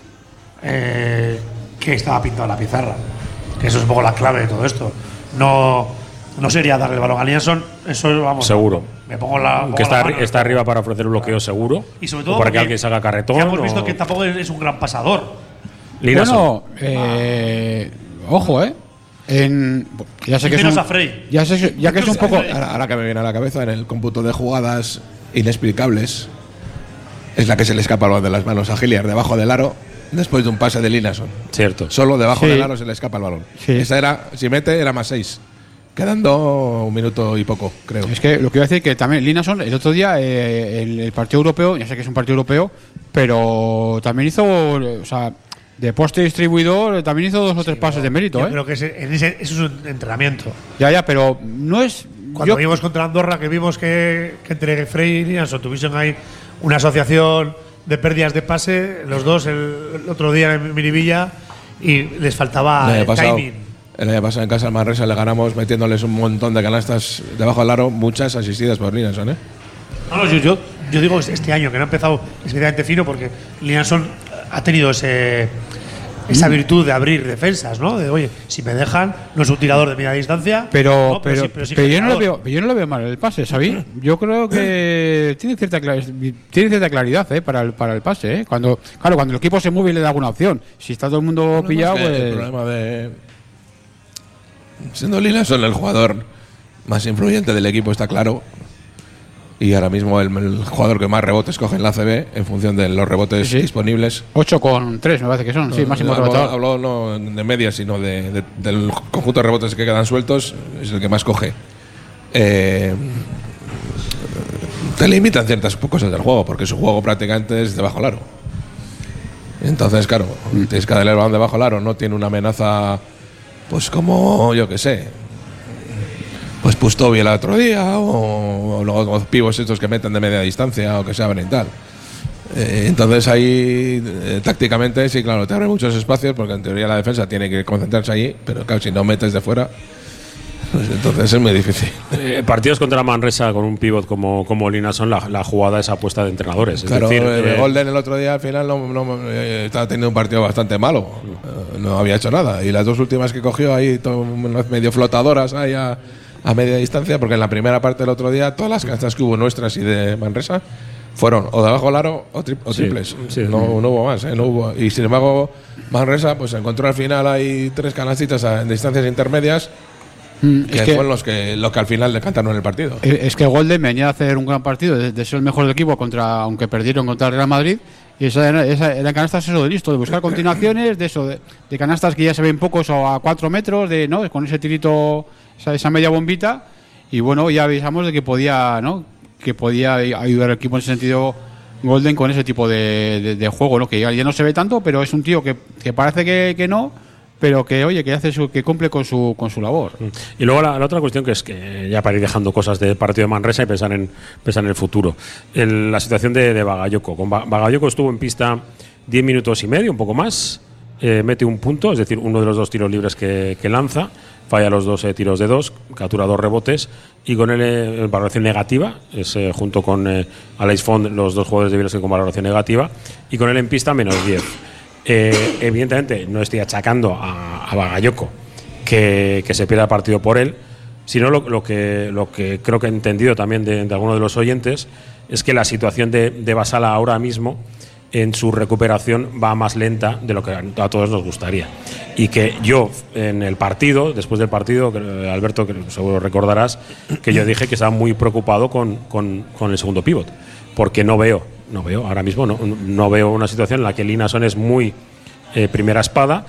eh, que estaba pintada en la pizarra. Que eso es un poco la clave de todo esto. No, no sería darle el balón a Lianson, eso vamos. Seguro. Me pongo la. pongo Que la está, mano. arri- está arriba para ofrecer un bloqueo seguro. Y sobre todo o para que porque alguien se haga carretón. ya hemos visto o- que tampoco es un gran pasador. Linason. Bueno, eh, ojo, eh. En, ya sé que es Menos un, a Frey. ya sé, ya que es un poco. Ahora, ahora que me viene a la cabeza, en el cómputo de jugadas inexplicables, es la que se le escapa el balón de las manos a Hilliard debajo del aro después de un pase de Linason. Cierto. Solo debajo Sí. del aro se le escapa el balón. Sí. Esa era, si mete, era más seis. Quedando un minuto y poco, creo. Es que lo que iba a decir que también Linason el otro día eh, el, el partido europeo, ya sé que es un partido europeo, pero también hizo, o sea, de poste distribuidor, también hizo dos o tres pases de mérito, Yo ¿eh? creo que ese, en ese, eso es un entrenamiento. Ya, ya, pero no es. Cuando yo- vimos contra Andorra, que vimos que, que entre Frey y Lianson tuviesen ahí una asociación de pérdidas de pase, los dos el, el otro día en Miribilla, y les faltaba El año el pasado, timing. el año pasado en casa del Manresa le ganamos metiéndoles un montón de canastas debajo del aro, muchas asistidas por Linason, ¿eh? No, no, yo, yo, yo digo este año, que no ha empezado especialmente fino, porque Lianson ha tenido ese, esa virtud de abrir defensas, ¿no? De, oye, si me dejan, no es un tirador de media distancia. Pero, no, pero, sí- sí pero yo, no lo generador. veo, yo no lo veo mal el pase, ¿sabí? Yo creo que tiene cierta cla- tiene cierta claridad ¿eh? para, el, para el pase. ¿eh? Cuando, claro, cuando el equipo se mueve y le da alguna opción. Si está todo el mundo pillado, Es que El pues. problema de. Siendo Linason el jugador más influyente del equipo, está claro. Y ahora mismo el, el jugador que más rebotes coge en la A C B, en función de los rebotes Sí, sí. disponibles. ocho con tres me parece que son, sí, máximo hablo, rebotador. hablo no de media, sino de, de- del conjunto de rebotes que quedan sueltos, es el que más coge. Eh, te limitan ciertas cosas del juego, porque su juego prácticamente es debajo del aro. Entonces, claro, tienes que darle el balón debajo del aro, no tiene una amenaza, pues como, yo que sé, pues Pustovi el otro día, o, o los pibos estos que meten de media distancia, o que se abren y tal. Eh, entonces ahí, eh, tácticamente, sí, claro, te abre muchos espacios, porque en teoría la defensa tiene que concentrarse allí, pero claro, si no metes de fuera, pues entonces es muy difícil. Eh, partidos contra Manresa con un pivot como, como Linason, la, la jugada es apuesta de entrenadores. Es Claro, decir, el eh, Golden el otro día al final no, no- eh, estaba teniendo un partido bastante malo, Eh, no había hecho nada. Y las dos últimas que cogió ahí, to- unas medio flotadoras ahí a, a media distancia, porque en la primera parte del otro día todas las canastas que hubo nuestras y de Manresa fueron o debajo del aro o, tri- o Sí, triples. sí. no, no hubo más, ¿eh? No hubo. Y sin embargo, Manresa pues encontró al final ahí tres canastitas a- en distancias intermedias, Mm, que, es, que, fueron los que, los que al final decantaron el partido. es es que Golden venía a hacer un gran partido, de, de ser el mejor del equipo, contra, aunque perdieron contra el Real Madrid. Y esa, era- esa, eran canastas eso de listo, de buscar continuaciones, de eso, de, de canastas que ya se ven pocos o a cuatro metros, de no con ese tirito, esa, esa media bombita. Y bueno, ya avisamos de que podía, ¿no? Que podía ayudar al equipo en ese sentido Golden con ese tipo de, de- de juego, ¿no? Que ya, ya no se ve tanto, pero es un tío que, que parece que, que no, pero que oye, que hace su, que cumple con su con su labor. Y luego la, la otra cuestión que es que ya para ir dejando cosas del partido de Manresa y pensar en, pensar en el futuro. El- la situación de, de Bagayoko. Con Ba- Bagayoko estuvo en pista diez minutos y medio, un poco más. Eh, mete un punto, es decir, uno de los dos tiros libres que, que lanza. Falla los dos eh, tiros de dos, captura dos rebotes y con él eh, en valoración negativa, es eh, junto con eh, Alex Font los dos jugadores de Villers con valoración negativa y con él en pista menos diez. Eh, evidentemente no estoy achacando a, a Bagayoko que, que se pierda el partido por él, sino lo, lo, que, lo que creo que he entendido también de, de algunos de los oyentes es que la situación de, de Basala ahora mismo en su recuperación va más lenta de lo que a todos nos gustaría. Y que yo, en el partido, después del partido, Alberto, que seguro recordarás, que yo dije que estaba muy preocupado con, con, con el segundo pívot, porque no veo, no veo, ahora mismo no, no veo una situación en la que Linason es muy eh, primera espada.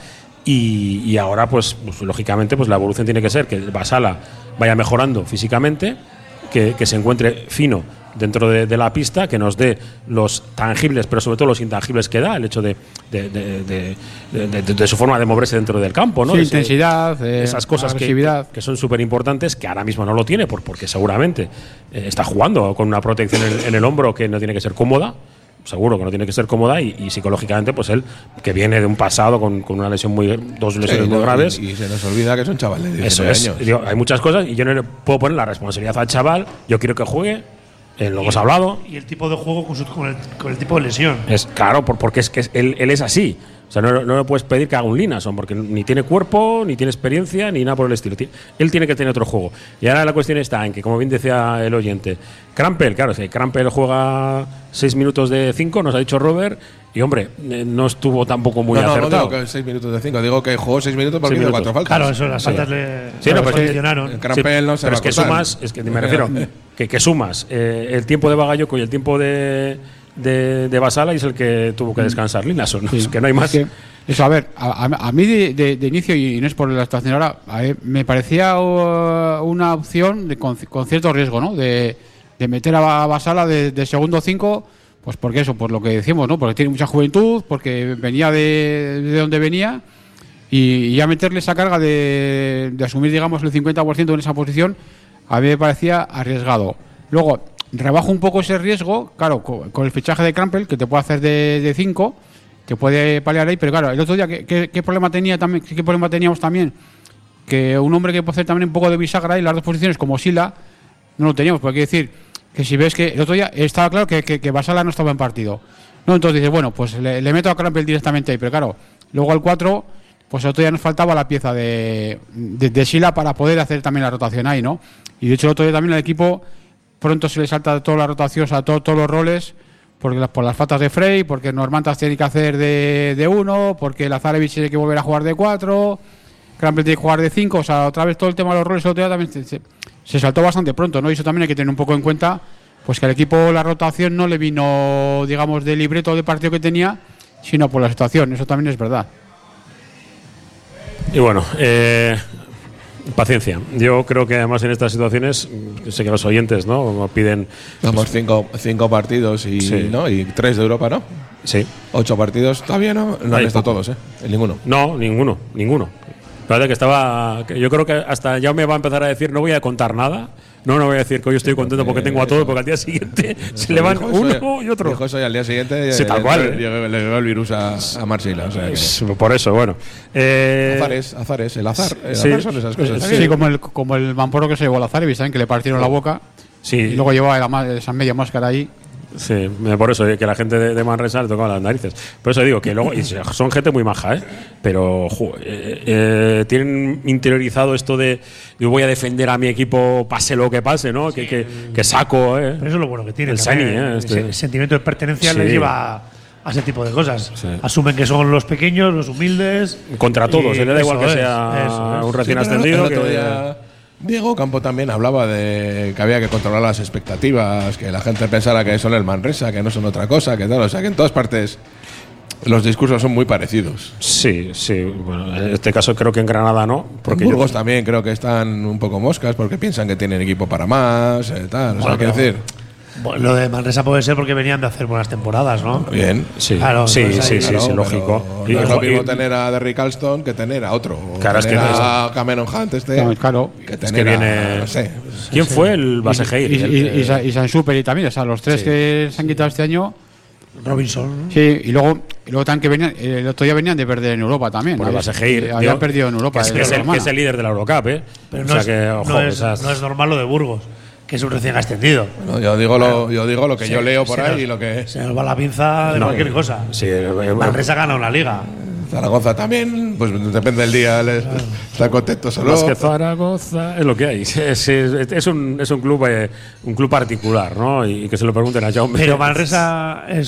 Y, y ahora, pues, pues, lógicamente, pues la evolución tiene que ser que Vasala vaya mejorando físicamente, que, que se encuentre fino dentro de, de la pista, que nos dé los tangibles, pero sobre todo los intangibles que da, el hecho de, de, de, de, de, de, de su forma de moverse dentro del campo, ¿no? Sí, Ese, intensidad, eh, esas cosas que, que son súper importantes, que ahora mismo no lo tiene, por, porque seguramente eh, está jugando con una protección en, en el hombro que no tiene que ser cómoda. Seguro que no tiene que ser cómoda y, y psicológicamente, pues él, que viene de un pasado con, con una lesión muy, dos lesiones sí, muy no, graves. Y, y se nos olvida que es un chaval de diecinueve Eso es. años. Digo, hay muchas cosas y yo no le puedo poner la responsabilidad al chaval. Yo quiero que juegue, eh, lo hemos hablado. Y el tipo de juego con, su, con, el, con el tipo de lesión. Es claro, por, porque es que es, él, él es así. O sea, no, no le puedes pedir que haga un Linason, porque ni tiene cuerpo, ni tiene experiencia, ni nada por el estilo. Él tiene que tener otro juego. Y ahora la cuestión está en que, como bien decía el oyente, Krampel, claro, si Krampel juega seis minutos de cinco, nos ha dicho Robert, y hombre, no estuvo tampoco muy no, no, acertado. No digo que seis minutos de cinco, digo que jugó seis minutos por de cuatro faltas. Claro, eso, las sí. faltas le sí, no, pues condicionaron. El Krampel no se pero va es que a cortar. sumas, es que me refiero, que, que sumas eh, el tiempo de Bagayoko y el tiempo de, de, de Vasala y es el que tuvo que descansar Linason, ¿no? Sí. Es que no hay más. Es que eso, a ver, a, a mí de, de, de inicio, y no es por la estación ahora, a ver, me parecía uh, una opción de, con, con cierto riesgo, ¿no? De, de meter a Vasala de, de segundo cinco, pues porque eso, por lo que decimos, ¿no? Porque tiene mucha juventud, porque venía de, de donde venía, y, y ya meterle esa carga de, de asumir, digamos, el cincuenta por ciento en esa posición, a mí me parecía arriesgado. Luego, rebajo un poco ese riesgo, claro, con, con el fichaje de Krampel, que te puede hacer de cinco, que puede paliar ahí, pero claro, el otro día, ¿qué, qué, qué problema tenía también? ¿Qué problema teníamos también? Que un hombre que puede hacer también un poco de bisagra y las dos posiciones, como Sila, no lo teníamos. Porque hay que decir que si ves que el otro día estaba claro que, que, que Vasala no estaba en partido, ¿no? Entonces dices, bueno, pues le, le meto a Krampel directamente ahí, pero claro, luego al cuatro, pues el otro día nos faltaba la pieza de, de, de Sila para poder hacer también la rotación ahí, ¿no? Y de hecho el otro día también al equipo pronto se le salta toda la rotación, o sea, todo, todos los roles, porque las, por las faltas de Frey, porque Normantas tiene que hacer de, de uno, porque Lazarevich tiene que volver a jugar de cuatro, Krampel tiene que jugar de cinco, o sea, otra vez todo el tema de los roles el otro día también se, se, se saltó bastante pronto, ¿no? Y eso también hay que tener un poco en cuenta, pues que al equipo la rotación no le vino, digamos, de libreto de partido que tenía, sino por la situación, eso también es verdad. Y bueno, eh, paciencia. Yo creo que además en estas situaciones, sé que los oyentes, ¿no?, piden. Vamos, cinco, cinco partidos y, sí. ¿no? y tres de Europa, ¿no? Sí. Ocho partidos, todavía no, no han estado todos, ¿eh? En ninguno. No, ninguno, ninguno. Parece que estaba. Que yo creo que hasta ya me va a empezar a decir, no voy a contar nada. No, no voy a decir que hoy estoy contento porque tengo a todos, porque al día siguiente se le van uno y otro. Dijo eso y al día siguiente sí, tal cual, le, le, le llegó el virus a, a Marsella. O sea que. Por eso, bueno. Eh, azares, azares, el azar. El sí, azar son esas cosas. Sí, sí, como el, como el Mamporo que se llevó a Lazarevich, ¿saben? Que le partieron la boca. Sí. Y luego llevaba la, esa media máscara ahí. Sí, por eso, que la gente de, de Manresa le tocaba las narices. Por eso digo que luego, y son gente muy maja, ¿eh? Pero jo, eh, eh, tienen interiorizado esto de yo voy a defender a mi equipo pase lo que pase, ¿no? Sí, que, que, que saco, ¿eh? Pero eso es lo bueno que tiene. El Sani, ¿eh? Este. El sentimiento de pertenencia sí. les lleva a, a ese tipo de cosas. Sí. Asumen que son los pequeños, los humildes. Contra todos, le da igual que es, sea un recién sí, ascendido. El otro que, día Diego Campo también hablaba de que había que controlar las expectativas, que la gente pensara que son el Manresa, que no son otra cosa, que tal. O sea, que en todas partes los discursos son muy parecidos. Sí, sí. Bueno, en este caso creo que en Granada no. Porque en Burgos yo... también creo que están un poco moscas porque piensan que tienen equipo para más, eh, tal. O sea, bueno, quiero decir. Bueno, lo de Manresa puede ser porque venían de hacer buenas temporadas, ¿no? Bien. Sí, claro, sí, no, sí, sí, claro, sí, lógico. Y no es lo mismo tener a Derrick Alston que tener a otro. Claro, es que a Cameron Hunt este. No, claro. Que es que viene. A, no sé. ¿Quién sí, fue sí. el Basegeir? Y, y, y, y, y San Super y también, o sea, los tres sí. que se han quitado este año. Robinson. Sí, y luego, y luego también que venían, el otro día venían de perder en Europa también. Bueno, Basegeir. Habían yo, perdido en Europa. Que es, que, es el, que es el líder de la Eurocup, ¿eh? Pero no, o sea es, que, ojo, no, es, esas... no es normal lo de Burgos, que es un recién ascendido. Bueno, yo digo lo, yo digo lo que se, yo leo por ahí nos, y lo que. Se nos va la pinza de no, cualquier cosa. Sí, Manresa gana una liga. Zaragoza también, pues depende del día, les, claro. Está contento solo. Más que Zaragoza es lo que hay. Es, es, es, un, es un club eh, un club particular, ¿no? Y que se lo pregunten a Jaume. Pero Manresa es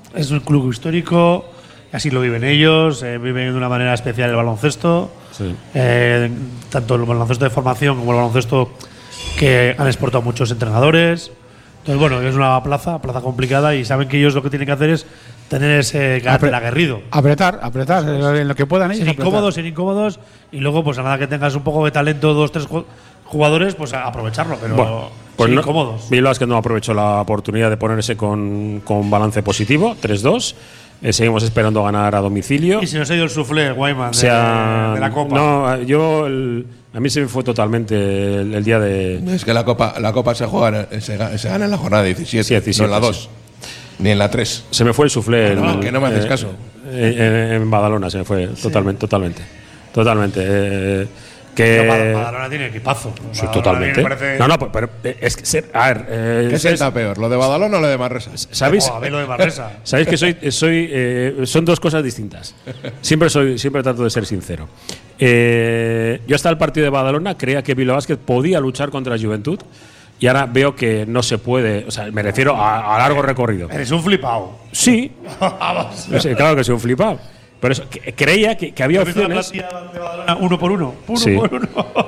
es un club histórico, así lo viven ellos, eh, viven de una manera especial el baloncesto, Sí. eh, tanto el baloncesto de formación como el baloncesto que han exportado muchos entrenadores. Entonces, bueno, es una plaza, plaza complicada y saben que ellos lo que tienen que hacer es tener ese carácter Apre- aguerrido. Apretar, apretar, en lo que puedan ellos. Ser apretar. incómodos, ser incómodos y luego, pues a nada que tengas un poco de talento, dos, tres ju- jugadores, pues a aprovecharlo, pero Bueno, pues ser no, incómodos. Bilbao Basket no aprovechó la oportunidad de ponerse con, con balance positivo, tres dos. Eh, seguimos esperando ganar a domicilio. Y se nos ha ido el soufflé, Guayman, O de, sea, de la Copa. No, yo el- a mí se me fue totalmente el, el día de. Es que la Copa, la Copa se juega, en- se, ga- se gana en la jornada diecisiete, Sí, diecisiete, no en la sí. dos, ni en la tres. Se me fue el suflé. No, el- que no me haces eh, caso. eh, en, en Badalona se me fue totalmente, totalmente. Totalmente. eh, Pero que. Bad- Badalona tiene equipazo. Sí, Badalona totalmente. me parece- No, no, pero, pero, eh, es que. ser- A ver. eh, ¿Qué ¿sabes- sienta peor, lo de Badalona o lo de Manresa? ¿Sabéis? Oh, a ver lo de Manresa. Sabéis que soy, soy eh, son dos cosas distintas. Siempre soy, siempre trato de ser sincero. Eh, yo hasta el partido de Badalona creía que Bilbao Basket podía luchar contra la Juventud y ahora veo que no se puede. O sea, me refiero a, a largo recorrido. Eres un flipado. Sí, Vamos. no sé, claro que soy un flipado. Pero eso, que- creía que, que había ¿Has visto la opciones. plantilla de Badalona uno por uno? Uno Sí. por uno.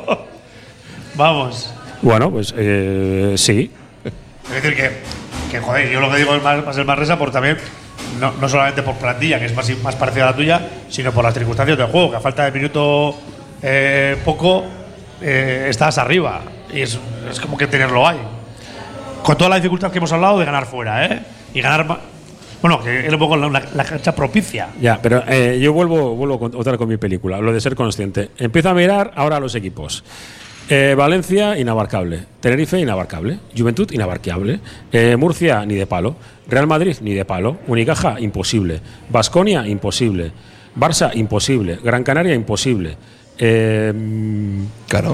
Vamos. Bueno, pues eh, sí. Es decir, que, que, joder, yo lo que digo es más, más el Manresa por también, no, no solamente por plantilla, que es más, más parecida a la tuya, sino por las circunstancias del juego, que a falta de minuto eh, poco eh, estás arriba. Y es, es como que tenerlo ahí. Con toda la dificultad que hemos hablado de ganar fuera, ¿eh? Y ganar. ma- Bueno, que es un poco la, la, la cancha propicia. Ya, pero eh, yo vuelvo, vuelvo con, otra vez con mi película, lo de ser consciente. Empiezo a mirar ahora a los equipos. Eh, Valencia, inabarcable. Tenerife, inabarcable. Juventud, inabarcable. Eh, Murcia, ni de palo. Real Madrid, ni de palo. Unicaja, imposible. Baskonia, imposible. Barça, imposible. Gran Canaria, imposible. Eh, Claro.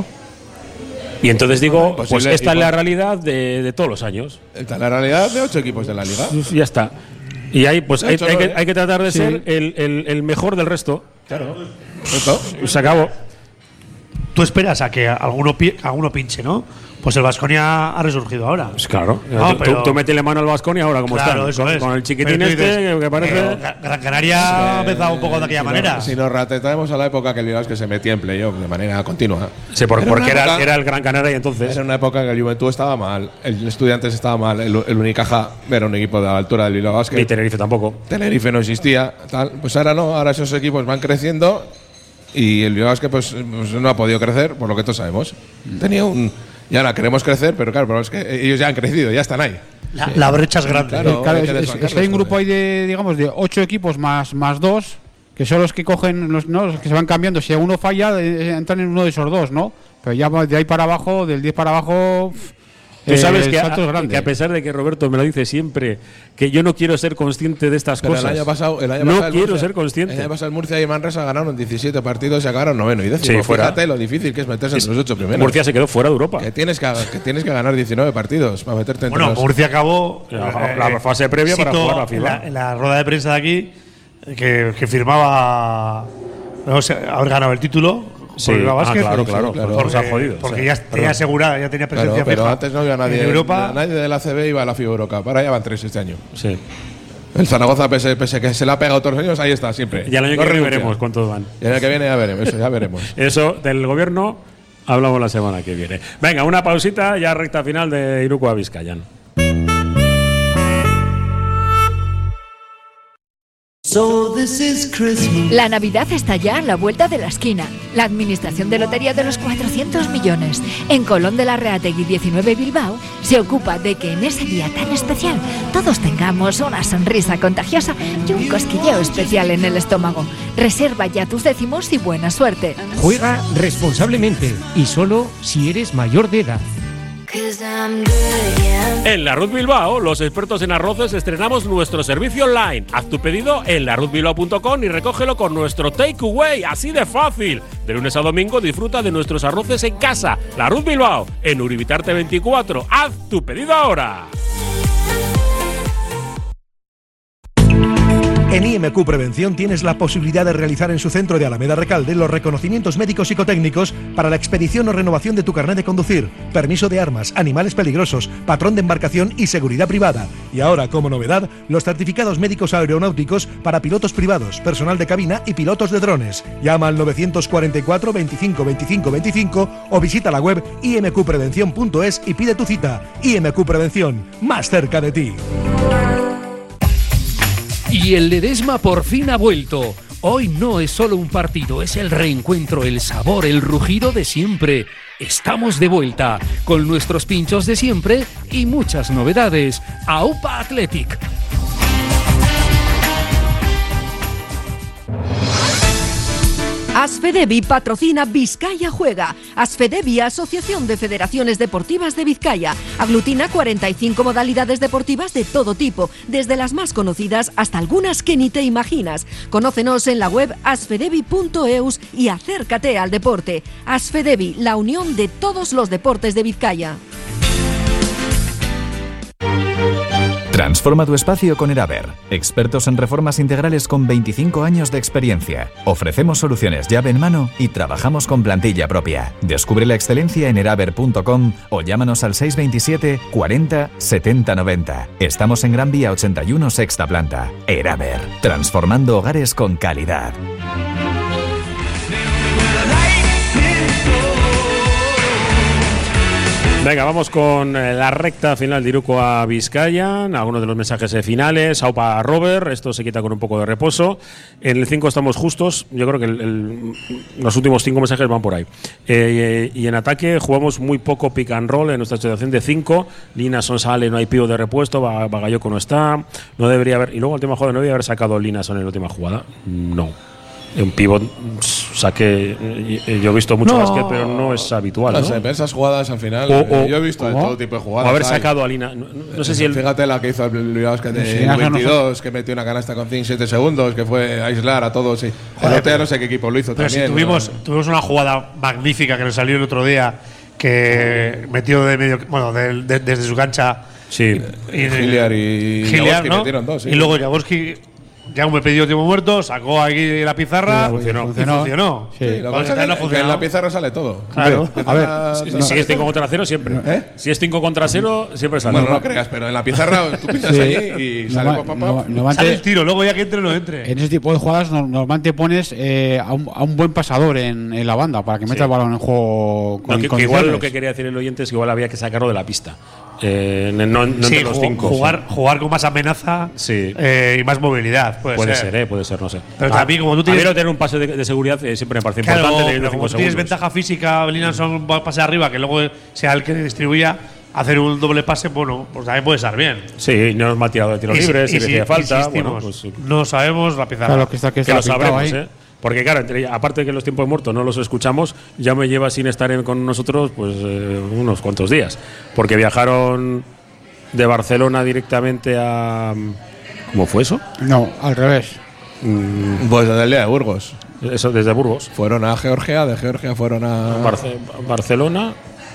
y entonces digo, Imposible, pues esta es la imposible. realidad de, de todos los años. Esta es la realidad de ocho equipos de la liga. Ya está. Y ahí, pues De hay, hecho, hay no, que, ¿eh? hay que tratar de ser el, el- el mejor del resto. Claro. Esto. Y se acabó. Tú esperas a que alguno, pi- alguno pinche, ¿no? Pues el Baskonia ha resurgido ahora. Pues claro. No, tú, pero- tú métele mano al Baskonia ahora como Claro, está. eso Con, es. con el chiquitín Pero tú este dices, que- que parece. eh, Gra- Gran Canaria ha empezado un poco de aquella si manera. No, si nos retrotraemos a la época que el Bilbao Basket se metía en playoff de manera continua. Sí, por- Era porque una era, época- era el Gran Canaria y entonces. Era una época que el Juventud estaba mal, el Estudiantes estaba mal, el, el Unicaja era un equipo de la altura del Bilbao Basket. Ni Tenerife tampoco. Tenerife no existía, tal. Pues ahora no, ahora esos equipos van creciendo y el Bilbao Basket pues, pues no ha podido crecer, por lo que todos sabemos. Tenía un. Ya la queremos crecer, pero claro, pero es que ellos ya han crecido, ya están ahí. La, la brecha es grande. Claro. Claro, hay es, que es- desbancarles, es que hay un grupo joder. ahí de, digamos, de ocho equipos más, más dos, que son los que cogen, los, ¿no? los que se van cambiando. Si uno falla, eh, entran en uno de esos dos, ¿no? Pero ya de ahí para abajo, del diez para abajo. Tú eh, sabes el que salto es a, grande. que a pesar de que Roberto me lo dice siempre, que yo no quiero ser consciente de estas Pero cosas. el año pasado, el año no pasado el quiero Murcia- ser consciente. El año pasado el Murcia y Manresa ganaron diecisiete partidos y acabaron noveno y décimo. Sí, fuera. Fíjate lo difícil que es meterse entre los ocho primeros. Murcia se quedó fuera de Europa. Que tienes que, que tienes que ganar diecinueve partidos para meterte entre Bueno, los. Murcia acabó La- eh, la fase previa para cito jugar la FIBA. En la, en la rueda de prensa de aquí, eh, que, que firmaba no sé, haber ganado el título. Sí, por Bilbao ah, Basket, claro, porque- claro, claro. porque nos ha jodido. Porque o sea, ya perdón. tenía asegurada, ya tenía presencia Claro, pero fija antes no iba nadie. en Europa. Nadie de la A C B iba a la FIBA Eurocup. Ahora ya van tres este año. Sí. El Zaragoza, pese, pese que se le ha pegado todos los años, ahí está siempre. Y el año No que viene renuncia. veremos cuántos van. Y el año que viene ya veremos, eso ya veremos. Eso del gobierno hablamos la semana que viene. Venga, una pausita, ya recta final de Iruko a Vizcayan. La Navidad está ya a la vuelta de la esquina. La Administración de Lotería de los cuatrocientos millones en Colón de la Reategui diecinueve Bilbao se ocupa de que en ese día tan especial todos tengamos una sonrisa contagiosa y un cosquilleo especial en el estómago. Reserva ya tus décimos y buena suerte. Juega responsablemente y solo si eres mayor de edad. En La Ruz Bilbao, los expertos en arroces estrenamos nuestro servicio online. Haz tu pedido en la ruz bilbao punto com y recógelo con nuestro takeaway, así de fácil. De lunes a domingo disfruta de nuestros arroces en casa. La Ruz Bilbao, en Uribitarte veinticuatro. Haz tu pedido ahora. En I M Q Prevención tienes la posibilidad de realizar en su centro de Alameda Recalde los reconocimientos médicos psicotécnicos para la expedición o renovación de tu carnet de conducir, permiso de armas, animales peligrosos, patrón de embarcación y seguridad privada. Y ahora, como novedad, los certificados médicos aeronáuticos para pilotos privados, personal de cabina y pilotos de drones. Llama al novecientos cuarenta y cuatro, veinticinco, veinticinco, veinticinco o visita la web i m q prevención punto es y pide tu cita. I M Q Prevención, más cerca de ti. Y el Ledesma por fin ha vuelto. Hoy no es solo un partido, es el reencuentro, el sabor, el rugido de siempre. Estamos de vuelta con nuestros pinchos de siempre y muchas novedades. AUPA Athletic. Asfedevi patrocina Vizcaya Juega. Asfedevi, Asociación de Federaciones Deportivas de Vizcaya. Aglutina cuarenta y cinco modalidades deportivas de todo tipo, desde las más conocidas hasta algunas que ni te imaginas. Conócenos en la web asfedevi punto eus y acércate al deporte. Asfedevi, la unión de todos los deportes de Vizcaya. Transforma tu espacio con Eraber, expertos en reformas integrales con veinticinco años de experiencia. Ofrecemos soluciones llave en mano y trabajamos con plantilla propia. Descubre la excelencia en eraber punto com o llámanos al seis veintisiete, cuarenta, setenta, noventa. Estamos en Gran Vía ochenta y uno, sexta planta. Eraber, transformando hogares con calidad. Venga, vamos con la recta final de Iruko a Vizcaya. Algunos de los mensajes finales. Aupa a Robert. Esto se quita con un poco de reposo. En el cinco estamos justos. Yo creo que el, el, los últimos cinco mensajes van por ahí. Eh, y en ataque jugamos muy poco pick and roll en nuestra situación de cinco. Linason sale, no hay pío de repuesto. Bagayoko no está. No debería haber. Y luego el tema joder, no debería haber sacado Linason en la última jugada. No. Un pivot saque. Yo he visto mucho no. básquet, pero no es habitual. No, ¿no? sé, esas jugadas al final. O, o, yo he visto de todo tipo de jugadas. O haber hay. sacado a Lina. No, no sé si el. Fíjate la que hizo el Básquet de sí, veintidós, que metió una canasta con cinco siete segundos, que fue a aislar a todos. Sí. Joder, pero, no sé qué equipo lo hizo pero también. Si tuvimos, ¿no? tuvimos una jugada magnífica que nos salió el otro día, que metió de medio. Bueno, de, de, desde su cancha. Sí. Y, y Giliar y. Giliar, ¿no? metieron dos. Sí. Y luego Jaworski. Ya me pidió tiempo muerto, sacó aquí la pizarra. Sí, funcionó. Y funcionó. funcionó. Sí, sí, lo que pasa es que en la pizarra sale todo. Claro. A ver, si, no, si es cinco contra cero, siempre. ¿Eh? Si es cinco contra cero, siempre sale. Bueno, no creas, pero en la pizarra tú pinchas sí. allí y sale no, papá. No, no, sale el tiro, luego ya que entre, no entre. En ese tipo de jugadas normalmente pones eh, a, un, a un buen pasador en, en la banda para que meta sí. el balón en juego con, no, que, con que igual lo que quería decir el oyente es que igual había que sacarlo de la pista. Eh, no no sí, entre los cinco. Jugar, sí. jugar con más amenaza sí. eh, y más movilidad. Puede, puede ser, ser eh, puede ser, no sé. Pero ah, también, como tú tienes. A mí tener un pase de, de seguridad eh, siempre me parece claro, importante. Pero como tú tienes ventaja física, Linason va a pasar arriba, que luego sea el que distribuya. Hacer un doble pase, bueno, pues también puede estar bien. Sí, no nos ha tirado de tiros libres, si, si le hacía falta. Bueno, pues, no sabemos la pizarra. Claro, que, está, que, está que lo sabremos, ahí. ¿eh? Porque claro, entre, aparte de que los tiempos muertos no los escuchamos, ya me lleva sin estar en, con nosotros pues eh, unos cuantos días. Porque viajaron de Barcelona directamente a… ¿Cómo fue eso? No, al revés. Mm, pues desde el día de Burgos. Eso, desde Burgos. Fueron a Georgia, de Georgia fueron a… Barce Barcelona…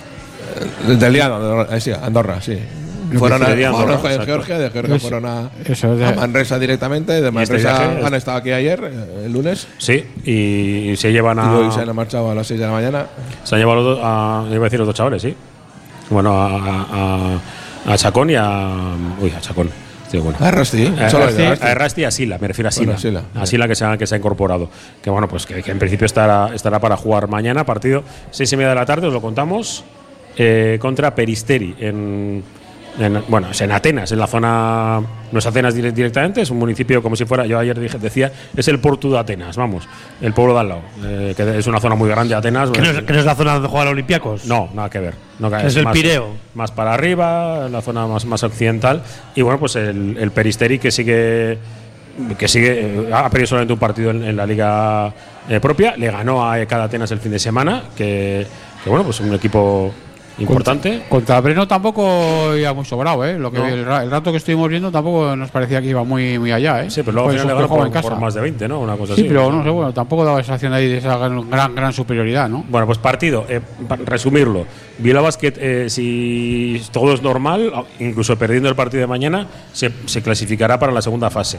Desde el día de Andorra, sí, Andorra, sí. Fueron a, de Andorra, fueron a Georgia, de Georgia eso, fueron a, eso de, a Manresa directamente, de Manresa este han estado aquí ayer, el lunes. Sí, y se llevan a… Y hoy se han marchado a las seis de la mañana. Se han llevado los dos, a, iba a decir los dos chavales, sí. Bueno, a, a, a Chacón y a… Uy, a Chacón. Bueno. A Rasti, a, a, a Rasti y a Sila, me refiero a Sila. Bueno, Sila. A Sila que se, ha, que se ha incorporado. Que bueno, pues que, que en principio estará, estará para jugar mañana, partido seis y media de la tarde, os lo contamos. Eh, contra Peristeri en, en bueno es en Atenas, en la zona, no es Atenas direct, directamente, es un municipio como si fuera, yo ayer dije, decía, es el Porto de Atenas, vamos, el pueblo de al lado, eh, que es una zona muy grande, Atenas. ¿Que, bueno, no es, ¿Que no es la zona donde juegan los Olympiacos? No, nada que ver. No, es, es el más, Pireo. Más para arriba, la zona más, más occidental, y bueno, pues el, el Peristeri que sigue que sigue ha perdido solamente un partido en, en la liga eh, propia, le ganó a E K Atenas el fin de semana, que, que bueno, pues un equipo importante. Contra, contra Breno tampoco iba muy sobrado, ¿eh? Lo que no. el, el rato que estuvimos viendo tampoco nos parecía que iba muy, muy allá, ¿eh? Sí, pero luego al final le ganó por, por más de veinte, ¿no? Una cosa sí, así. pero no sé, bueno, tampoco daba esa sensación ahí de esa gran, gran, gran superioridad, ¿no? Bueno, pues partido, eh, para resumirlo. Bilbao Basket, eh, si todo es normal, incluso perdiendo el partido de mañana, se, se clasificará para la segunda fase.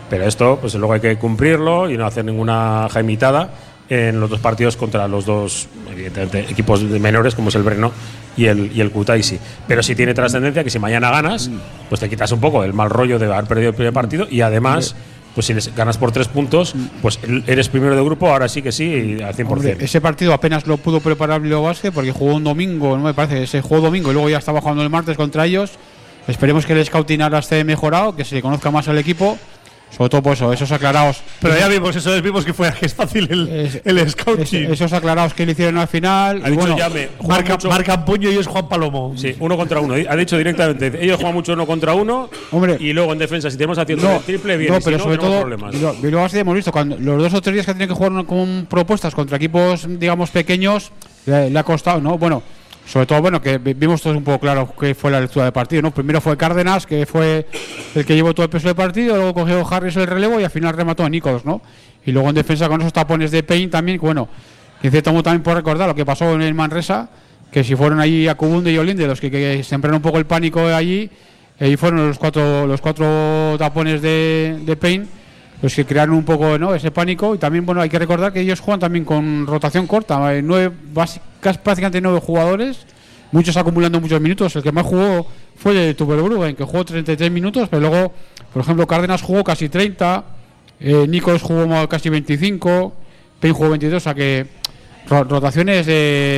Pero esto, pues luego hay que cumplirlo y no hacer ninguna jaimitada en los dos partidos contra los dos, evidentemente, equipos menores como es el Brno y el, y el Kutaisi. Pero sí tiene trascendencia que si mañana ganas, pues te quitas un poco el mal rollo de haber perdido el primer partido y además, pues si les ganas por tres puntos, pues eres primero de grupo, ahora sí que sí, al cien por ciento. Hombre, ese partido apenas lo pudo preparar Bilbao Basket porque jugó un domingo, no me parece, se jugó domingo y luego ya estaba jugando el martes contra ellos. Esperemos que el scouting ahora esté mejorado, que se conozca más al equipo. Sobre todo, pues, esos aclarados. Pero ya vimos eso, vimos que fue que es fácil el, es, el scouting. Es, esos aclarados que le hicieron al final. Ha y dicho bueno, llame, marca, mucho, marcan puño y es Juan Palomo. Sí, uno contra uno. Ha dicho directamente, ellos juegan mucho uno contra uno. Hombre, y luego en defensa, si tenemos haciendo no, el triple, bien. No, pero si sobre no, todo, problemas. Bilbao Basket hemos visto, cuando los dos o tres días que tienen que jugar con propuestas contra equipos, digamos, pequeños, le, le ha costado, ¿no? Bueno. Sobre todo, bueno, que vimos todos un poco claro que fue la lectura del partido, ¿no? Primero fue Cárdenas, que fue el que llevó todo el peso del partido, luego cogió Harris el relevo y al final remató a Nichols, ¿no? Y luego en defensa con esos tapones de Payne también, que bueno, que en cierto modo también por recordar lo que pasó en el Manresa, que si fueron allí a Cubunde y Olinde, los que, que sembraron un poco el pánico allí, y fueron los cuatro los cuatro tapones de, de Payne, los que crearon un poco, ¿no?, ese pánico. Y también, bueno, hay que recordar que ellos juegan también con rotación corta, nueve, básicas, prácticamente nueve jugadores, muchos acumulando muchos minutos. El que más jugó fue el Tuberbruggen, que jugó treinta y tres minutos, pero luego, por ejemplo, Cárdenas jugó casi treinta, eh, Nichols jugó casi veinticinco, Payne jugó veintidós, o sea que rotaciones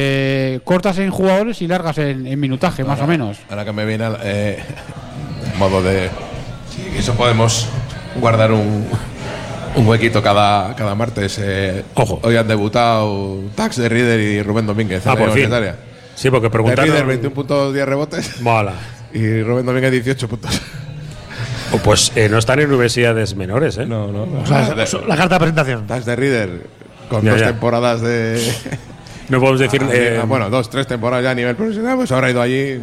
eh, cortas en jugadores y largas en, en minutaje, ahora, más o menos. Ahora que me viene eh, modo de... Sí, eso podemos guardar un, un huequito cada, cada martes. Eh, Ojo. Hoy han debutado Tax de Rieder y Rubén Domínguez. Ah, por fin. Sí, porque preguntaron. De Rieder veintiún puntos, diez rebotes. Mola. Y Rubén Domínguez dieciocho puntos. Oh, pues eh, no están en universidades menores, ¿eh? No, no. no. O sea, la, la carta de presentación. Tax de Rieder con ya, dos ya. temporadas de. No podemos decir. Ah, eh, bueno, dos, tres temporadas ya a nivel profesional, pues habrá ido allí.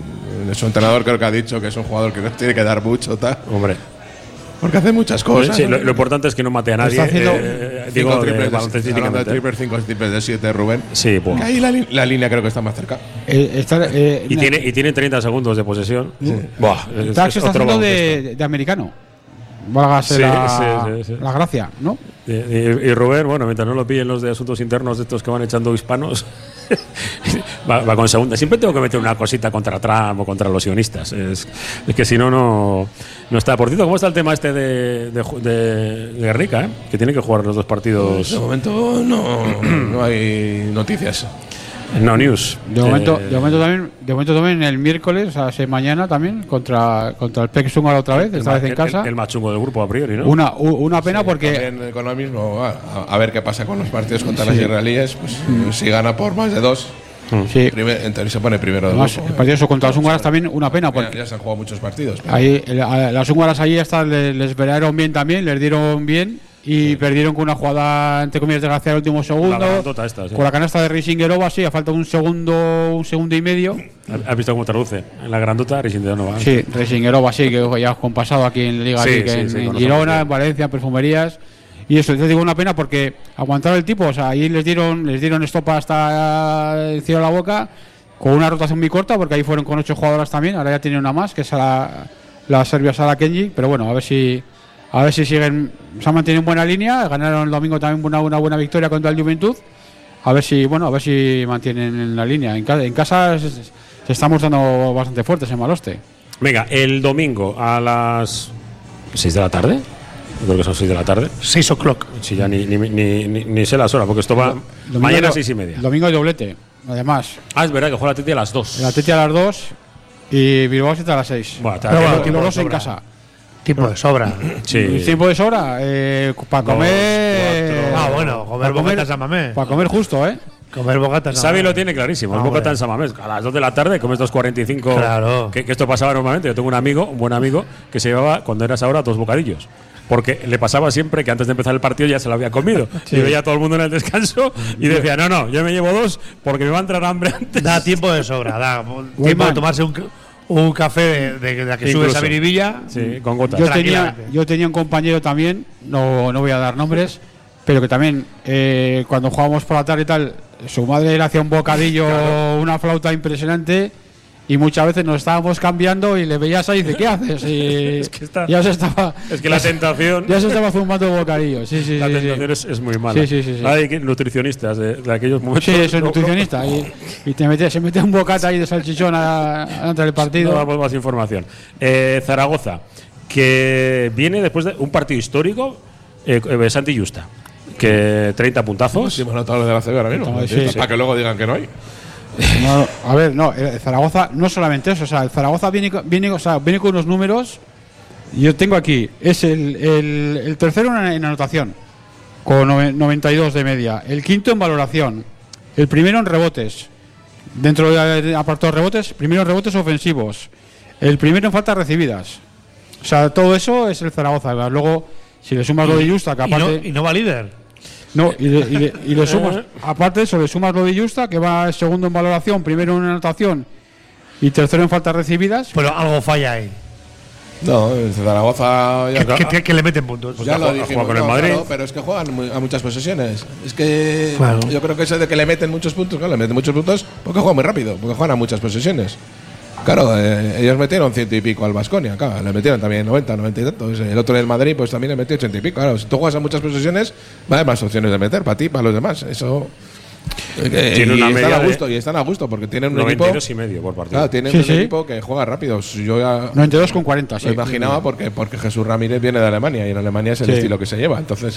Su entrenador creo que ha dicho que es un jugador que no tiene que dar mucho, tal. Hombre. Porque hace muchas cosas. Sí, ¿no? lo, lo importante es que no mate a nadie. Está haciendo eh, digo, cinco triples, baloncestísticamente. de triples, cinco triples de siete, Rubén. Sí, pues. Ahí la, li la línea creo que está más cerca. Eh, está, eh, y, tiene, y tiene treinta segundos de posesión. Sí. Buah, es, Tax es está otro haciendo de, de americano. Válgase sí, la, sí, sí, sí. la gracia, ¿no? Y, y, y Rubén, bueno, mientras no lo pillen los de asuntos internos de estos que van echando hispanos, va, va con segunda. Siempre tengo que meter una cosita contra Trump o contra los sionistas. Es, es que si no, no no está. Por cierto, ¿cómo está el tema este de, de, de, de Guerrica, eh? Que tiene que jugar los dos partidos. De momento no, no hay noticias. No news. De momento, eh, de momento también, de momento también el miércoles, o sea, se mañana también contra contra el P E C Sungar otra vez, esta el, vez en casa. El, el más chungo del grupo a priori, ¿no? Una una pena sí, porque también con lo mismo, a, a ver qué pasa con los partidos contra sí. las israelíes, pues mm. si gana por más de dos. Sí. Primer, entonces se pone primero de Además, grupo. el partido contra los húngaras también una pena porque ya, ya se han jugado muchos partidos. Pero ahí a las húngaras ahí hasta les, les pelearon bien también, les dieron bien. Y sí. perdieron con una jugada entre comillas desgraciada al último segundo. La esta, sí. Con la canasta de Risingerova, sí, a falta de un segundo, un segundo y medio. ¿Has visto cómo traduce? En la grandota Risingerova. Sí, Risingerova, sí, que ya con pasado aquí en la Liga, sí, aquí, sí, en, sí, en Girona, en Valencia, en Perfumerías. Y eso, te digo una pena porque aguantaron el tipo, o sea, ahí les dieron, les dieron estopa hasta el cielo de la boca, con una rotación muy corta, porque ahí fueron con ocho jugadoras también, ahora ya tienen una más, que es la, la serbia Sara Kenji, pero bueno, a ver si. A ver si siguen, se han mantenido en buena línea. Ganaron el domingo también una, una buena victoria contra el Juventud. A ver si, bueno, a ver si mantienen en la línea. En, ca en casa se, se están mostrando bastante fuertes en Maloste. Venga, el domingo a las seis de la tarde. Creo que son seis de la tarde. seis o'clock. Sí, ya ni, ni, ni, ni, ni sé las horas, porque esto va domingo mañana a seis y media. Domingo de doblete, además. Ah, es verdad que juega la Teti a las dos. La Teti a las dos y Bilbao a las seis. Bueno, pero bueno, que los dos en casa. Tiempo de sobra. Sí. Tiempo de sobra. Eh, para comer. Ah, bueno, comer bocatas a mamé. Para comer justo, ¿eh? Comer bocatas. Xavi lo tiene clarísimo. Ah, el bocata en San Mamés. A las dos de la tarde comes dos cuarenta y cinco. Claro. Que, que esto pasaba normalmente. Yo tengo un amigo, un buen amigo, que se llevaba, cuando eras ahora, dos bocadillos. Porque le pasaba siempre que antes de empezar el partido ya se lo había comido. Sí. Y veía a todo el mundo en el descanso y decía, no, no, yo me llevo dos porque me va a entrar hambre antes. Da tiempo de sobra. Da tiempo de tomarse un. Un café de, de, de la que Incluso. subes a Biribilla. Sí, con gotas. Yo tenía, yo tenía un compañero también, no, no voy a dar nombres, pero que también eh, cuando jugábamos por la tarde y tal, su madre le hacía un bocadillo, claro. una flauta impresionante y muchas veces nos estábamos cambiando y le veías ahí y dice, ¿qué haces? Y Es que está- ya se estaba. Es que la tentación. Ya se estaba zumbando bocadillo. Sí, sí, La sí. tentación sí. es, es muy mala. Sí, sí, sí, sí. Hay que- nutricionistas de, de aquellos momentos. Sí, soy No- nutricionista. Y, y te metes, se mete un bocata ahí de salchichón a- antes del No, partido. no damos más información. Eh, Zaragoza, que viene después de un partido histórico, eh, eh, Santi Justa, que treinta puntazos. Sí, hemos notado lo de la C B ahora mismo. Sí, sí. Para que luego digan que no hay. No, a ver, no, el Zaragoza no solamente eso, o sea, el Zaragoza viene, con- viene, o sea, viene con unos números. Yo tengo aquí, es el, el, el tercero en, en anotación, con nove- noventa y dos de media. El quinto en valoración. El primero en rebotes. Dentro del apartado de rebotes, primero en rebotes ofensivos. El primero en faltas recibidas. O sea, todo eso es el Zaragoza. Luego, si le sumas lo de Justa, que Y no, aparte. y no va líder. No, y le, y le- y le sumas, aparte de eso, le sumas lo de Justa, que va segundo en valoración, primero en anotación y tercero en faltas recibidas. Pero algo falla ahí. No, el Zaragoza ya, Que, que- que le meten puntos. ya lo juega- dijimos. juega con el no, Madrid. claro, pero es que juegan muy- a muchas posesiones. Es que Claro. yo creo que eso de que le meten muchos puntos, claro, le meten muchos puntos porque juegan muy rápido, porque juegan a muchas posesiones. Claro, eh, ellos metieron ciento y pico al Baskonia, claro, le metieron también noventa, noventa y tantos. El otro del Madrid, pues también le metió ochenta y pico. Claro, si tú juegas a muchas posesiones, va a haber más opciones de meter para ti, para los demás. Eso. eh, Tiene y una están media a de gusto, y están a gusto porque tienen un noventa y equipo. dos y medio por partido. Claro, tienen Sí, un sí. equipo que juega rápido. Yo ya noventa y dos con cuarenta, sí. lo imaginaba porque, porque Jesús Ramírez viene de Alemania y en Alemania es el Sí. estilo que se lleva. Entonces,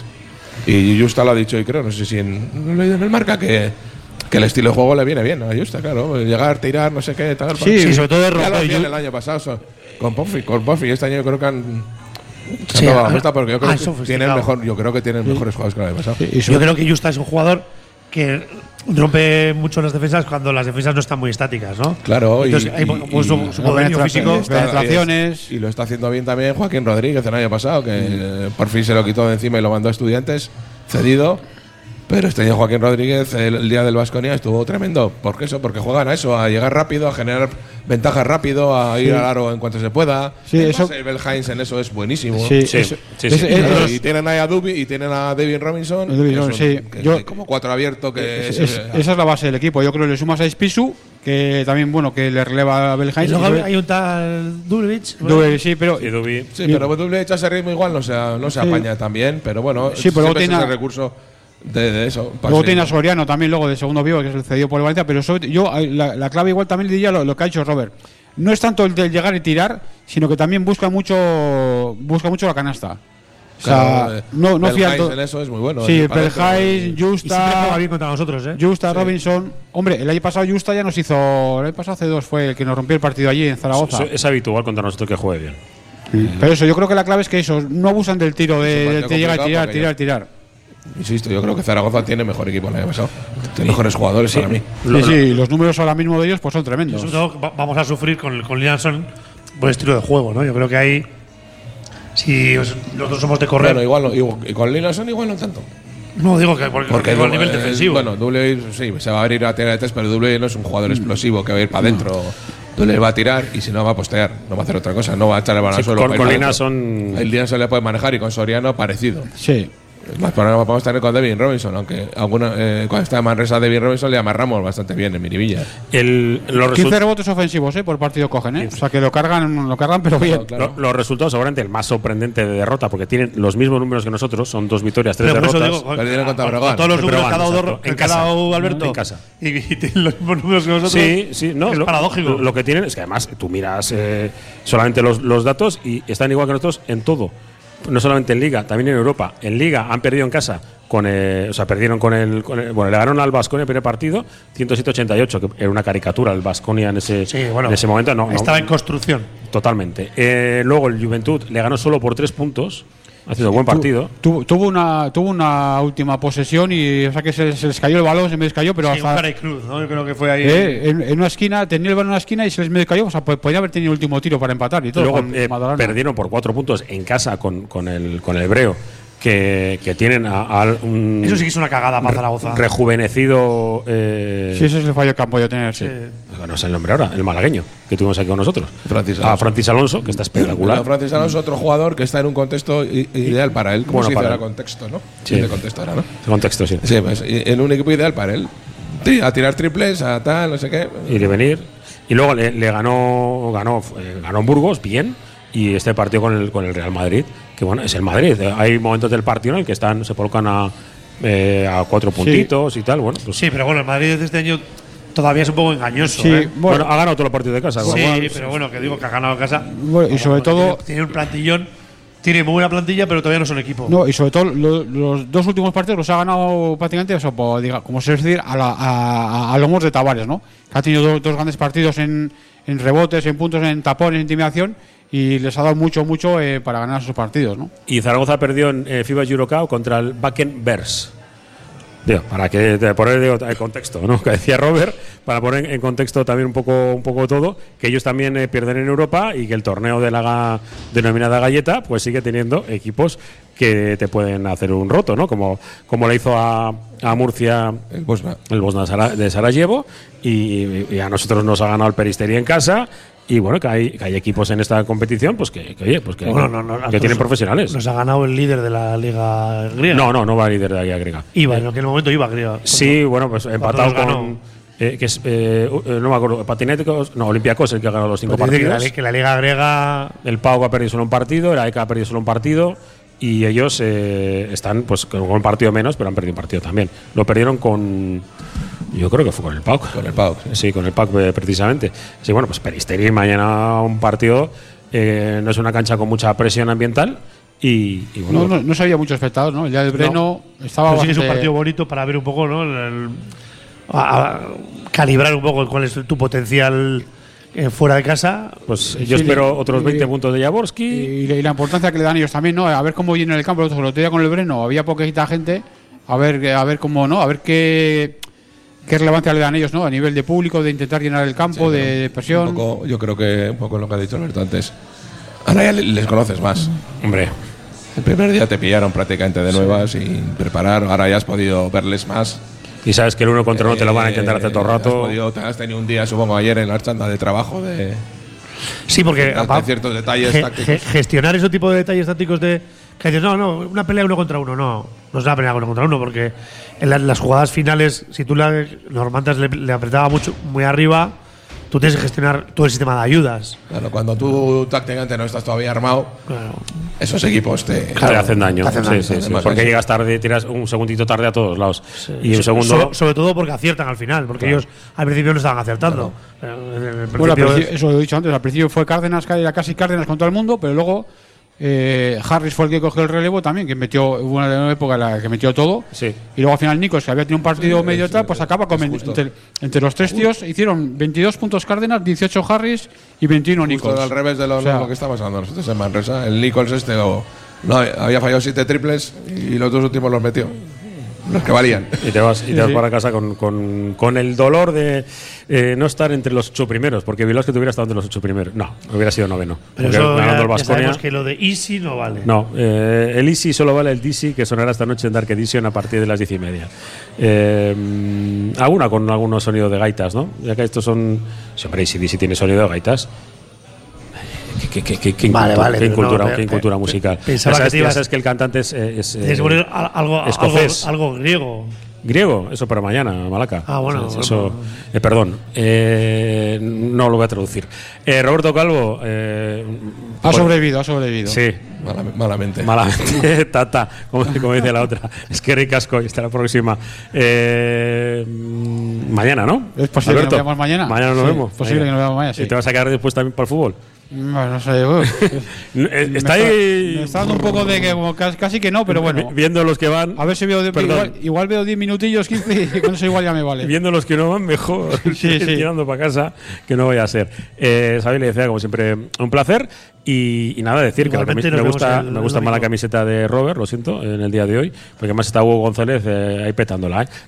y Justa lo ha dicho y creo, no sé si en, lo he leído en el marca, que, que el estilo de juego le viene bien a Justa, claro. Llegar, tirar, no sé qué, tal. Sí, Sí, sobre todo de ya lo romper. hacían Yo- el año pasado so- con Ponfi, con Ponfi. Este año yo creo que han. Sí, se han dado la ah, vuelta porque yo creo ah, que sofisticado. tienen mejor, yo creo que tienen mejores jugadores que el año pasado. Y Yo creo que Justa es un jugador que rompe mucho las defensas cuando las defensas no están muy estáticas, ¿no? Claro, y- Entonces, hay, y- pues, su, y- su poderío penetra- físico. está- penetraciones. Y lo está haciendo bien también Joaquín Rodríguez el año pasado, que eh, por fin se lo quitó de encima y lo mandó a Estudiantes, cedido. Pero este año Joaquín Rodríguez, el, el día del Baskonia, estuvo tremendo. ¿Por qué eso? Porque juegan a eso, a llegar rápido, a generar ventajas rápido, a ir al aro en cuanto se pueda. Sí, Además, eso- el Bell Hines en eso es buenísimo. Sí, Sí, eso- sí, es- sí. es- Claro, es- y tienen ahí a Duby y tienen a David Robinson, David que Robinson, son- sí. que- Yo- que como cuatro abierto que es- se- es- esa es la base del equipo. Yo creo que le sumas a Spisu, que también, bueno, que le releva a Y Belhain. luego hay un tal Dulvich. Sí, pero. Y Dubi- Sí, pero doble hecha ese ritmo igual no se, no se Sí. apaña tan bien, pero bueno, Sí, pero luego siempre es tiene ese a- recurso de, de eso. para Luego seguir. tiene a Soriano también, luego de segundo vivo, que es el cedido por el Valencia. Pero sobre- yo, eh, la, la clave igual también le diría lo, lo que ha hecho Robert. No es tanto el de llegar y tirar, sino que también busca mucho busca mucho la canasta. O sea, Claro, eh, no, no Bell fía Hines to- en eso es muy bueno. Sí, es para adentro. Belhain, Y siempre juega Justa, bien contra nosotros, ¿eh? Justa, Robinson. Hombre, el año pasado Justa ya nos hizo. El año pasado hace dos fue el que nos rompió el partido allí en Zaragoza. Es, es habitual contra nosotros que juegue bien. Pero eso, yo creo que la clave es que esos no abusan del tiro, de, Es un de, partido de llegar a complicado tirar, porque tirar, ya- tirar. Insisto, yo creo que Zaragoza tiene mejor equipo el año pasado. Tiene mejores jugadores para mí. Sí, sí, los números ahora mismo de ellos pues son tremendos. Sobre todo va- vamos a sufrir con, con Lianson por estilo de juego, ¿no? Yo creo que ahí. Si os- nosotros somos de correr. Bueno, igual no, igual- y con Linelson igual no tanto. no digo que porque, Porque digo a nivel eh, defensivo. Bueno, Dule sí, se va a abrir a tirar de tres, pero Dule no es un jugador explosivo que va a ir para adentro. Dule va a tirar y si no va a postear, no va a hacer otra cosa, no va a echar el balón Sí, al suelo. con- va a ir con para Lina adentro. son- El Lina se le puede manejar y con Soriano parecido. Sí. Más problema podemos tener con Devin Robinson, aunque alguna, eh, cuando está en Manresa Devin Robinson le amarramos bastante bien en Miribilla. El, los, quince resul- rebotes ofensivos, ¿eh? Por partido cogen, ¿eh? O sea que lo cargan, lo cargan, pero bien. Claro. lo- los resultados, seguramente el más sorprendente de derrota, porque tienen los mismos números que nosotros, son dos victorias, tres Pero por eso derrotas. digo, Perdieron contra con- Breogán. con todos los Pero números que ha dado Breogán, Dor- exacto. que En ha casa. dado Alberto. En casa. Y, y tienen los mismos números que nosotros. Sí, sí, no. Es lo, paradójico. Lo, lo que tienen es que además tú miras eh, solamente los, los datos y están igual que nosotros en todo. No solamente en Liga, también en Europa. En Liga han perdido en casa, con eh, o sea, perdieron con el, con el- Bueno, le ganaron al Baskonia el primer partido, ciento siete a ochenta y ocho, que era una caricatura el Baskonia en ese, Sí, bueno, en ese momento. No, no, estaba en construcción. totalmente. Eh, luego el Juventud le ganó solo por tres puntos, ha sido buen partido. Tu- tuvo una tuvo una última posesión y o sea que se, se les cayó el balón, se me descayó, pero Sí, un hasta cara y cruz, ¿no? Yo creo que fue ahí. eh, en, en una esquina tenía el balón en una esquina y se les medio cayó, o sea, pues podía haber tenido el último tiro para empatar y todo. Luego con eh, Madalena. perdieron por cuatro puntos en casa con, con, el, con el Hebreo, que, que tienen a, a un Eso sí que es una cagada para Zaragoza. rejuvenecido. Eh, Sí, ese es el fallo del campo de tener. Sí. Eh, no sé el nombre ahora, el malagueño que tuvimos aquí con nosotros. Francis A Alonso. Francis Alonso, que está espectacular. Bueno, Francis Alonso es otro jugador que está en un contexto i- ideal para él. ¿Cómo Bueno, se dice para ahora él. contexto, no? Sí. Sí, de contexto ahora, ¿no? Contexto, sí. Sí, pues, y- en un equipo ideal para él. Sí, a tirar triples, a tal, no sé qué. Ir y venir. Y luego le, le ganó, ganó, eh, ganó en Burgos, bien, y este partido con el, con el Real Madrid, que bueno, es el Madrid. Hay momentos del partido en el que están, se colocan a, eh, a cuatro puntitos sí. y tal. Bueno, pues sí, pero bueno, el Madrid desde este año todavía es un poco engañoso. Sí, ¿eh? bueno, bueno, ha ganado todos los partidos de casa. Sí, igual, pero bueno, que digo que ha ganado en casa. Bueno, y sobre todo tiene, tiene un plantillón, tiene muy buena plantilla, pero todavía no son equipo. No, y sobre todo lo, los dos últimos partidos los ha ganado prácticamente eso, por, diga, como se suele decir, a, la, a, a lomos de Tavares, ¿no? Que ha tenido dos, dos grandes partidos en, en rebotes, en puntos, en tapones, en intimidación. Y les ha dado mucho, mucho eh, para ganar esos partidos, ¿no? Y Zaragoza perdió en eh, FIBA Eurocup contra el Wacken Bears. Digo, para que te poner digo, el contexto, ¿no? Que decía Robert, para poner en contexto también un poco, un poco todo, que ellos también eh, pierden en Europa y que el torneo de la ga, denominada galleta, pues sigue teniendo equipos que te pueden hacer un roto, ¿no? Como, como le hizo a, a Murcia el Bosna, el Bosna de Sarajevo, y, y a nosotros nos ha ganado el Peristeri en casa. Y bueno, que hay, que hay equipos en esta competición pues que, que oye, pues que, bueno, no, no, que tienen profesionales. Nos ha ganado el líder de la liga griega. No, no, no va el líder de la liga griega. Iba, eh, en aquel momento iba griega. Sí, bueno, pues empatado con eh, que es eh, no me acuerdo, Patinéticos, no, Olympiacos el que ha ganado los cinco partidos. Que la, que la liga griega, el Pau ha perdido solo un partido, el A E C ha perdido solo un partido y ellos eh, están pues con un partido menos, pero han perdido un partido también. Lo perdieron con Yo creo que fue con el P A O C. Con el P A O C. Sí, con el P A O C precisamente. Sí, bueno, pues Peristeri mañana un partido, eh, no es una cancha con mucha presión ambiental y, y bueno. No, no, no se había mucho espectador, ¿no? El día del Breno no, estaba pero sí bastante… que es un partido bonito para ver un poco, ¿no? El, el, a, a calibrar un poco cuál es tu potencial eh, fuera de casa. Pues yo sí, espero le, otros veinte y, puntos de Jaworski. Y, y la importancia que le dan ellos también, ¿no? A ver cómo viene el campo. El otro día con el Breno había poquita gente. A ver, a ver cómo, ¿no? A ver qué… ¿Qué relevancia le dan ellos, ¿no? A nivel de público, de intentar llenar el campo, sí, de presión. Un poco, yo creo que un poco lo que ha dicho Alberto antes. Ahora ya les conoces más. Hombre. El primer día te pillaron prácticamente de nuevas sí. sin preparar. Ahora ya has podido verles más. Y sabes que el uno contra uno eh, te lo van a intentar hacer todo el rato. Has, podido, has tenido un día, supongo, ayer en la chanda de trabajo de… Sí, porque hay ciertos detalles ge tácticos. Gestionar ese tipo de detalles tácticos de… Que dices, no, no, una pelea uno contra uno, no. No es una pelea uno contra uno, porque en la, las jugadas finales, si tú la, los mantas le, le apretaba mucho, muy arriba, tú tienes que gestionar todo el sistema de ayudas. Claro, cuando tú tácticamente no estás todavía armado, claro. esos equipos te, claro, te hacen daño. Te hacen daño. Sí, sí, sí, porque sí. llegas tarde, tiras un segundito tarde a todos lados. Sí. Y un segundo. Sobre, sobre todo porque aciertan al final, porque claro. ellos al principio no estaban acertando. Claro. Bueno, es, eso lo he dicho antes, al principio fue Cárdenas, era casi Cárdenas con todo el mundo, pero luego. Eh, Harris fue el que cogió el relevo también, que metió, hubo una época en la que metió todo. Sí. Y luego al final Nikos, que había tenido un partido sí, medio es, tal, pues acaba con entre, entre los tres tíos hicieron veintidós puntos Cárdenas, dieciocho Harris y veintiuno Nikos. Al revés de lo, o sea, lo que está pasando nosotros en Manresa. El Nichols este o, no, había fallado siete triples y los dos últimos los metió. Los que valían. Y te vas, y te sí, vas sí. para casa con, con, con el dolor de eh, no estar entre los ocho primeros, porque Vilos que tuviera estado entre los ocho primeros. No, hubiera sido noveno. Pero eso ya, el ya sabemos que lo de Easy no vale. No, eh, el Easy solo vale el D C, que sonará esta noche en Dark Edition a partir de las diez y media. Eh, alguna con algunos sonidos de gaitas, ¿no? Ya que estos son… Siempre Easy D C tiene sonido de gaitas. ¿Qué, qué, qué, qué, vale, incultura, vale, qué incultura, no, qué incultura pe, musical? Pe, ya, sabes, que ya sabes que el cantante es, es, es eh, algo, escocés. Algo, algo griego. Griego, eso para mañana, Malaca. Ah, bueno. Eso, eso, bueno. Eh, perdón, eh, no lo voy a traducir. Eh, Roberto Calvo. Eh, ha sobrevivido, ha sobrevivido. Sí. Mal, malamente. Malamente, tata, como, como dice la otra. Es que ricasco, y hasta la próxima. Eh, mañana, ¿no? Es posible Alberto, que nos veamos mañana. Mañana nos sí, vemos. Es posible mañana. que nos veamos mañana, sí. ¿Y te vas a quedar después también para el fútbol? Bueno, no sé, uh, está ahí. Me está dando un poco de que como casi, casi que no, pero bueno. Viendo los que van. A ver si veo. De, igual, igual veo diez minutillos, quince y con eso igual ya me vale. Viendo los que no van, mejor. Sí, sí. Tirando para casa, que no vaya a ser. Eh, Xavi le decía, como siempre, un placer. Y, y nada, decir igualmente que me, me gusta, el, me gusta más la camiseta de Robert, lo siento, en el día de hoy, porque además está Hugo González eh, ahí petándola. ¿eh?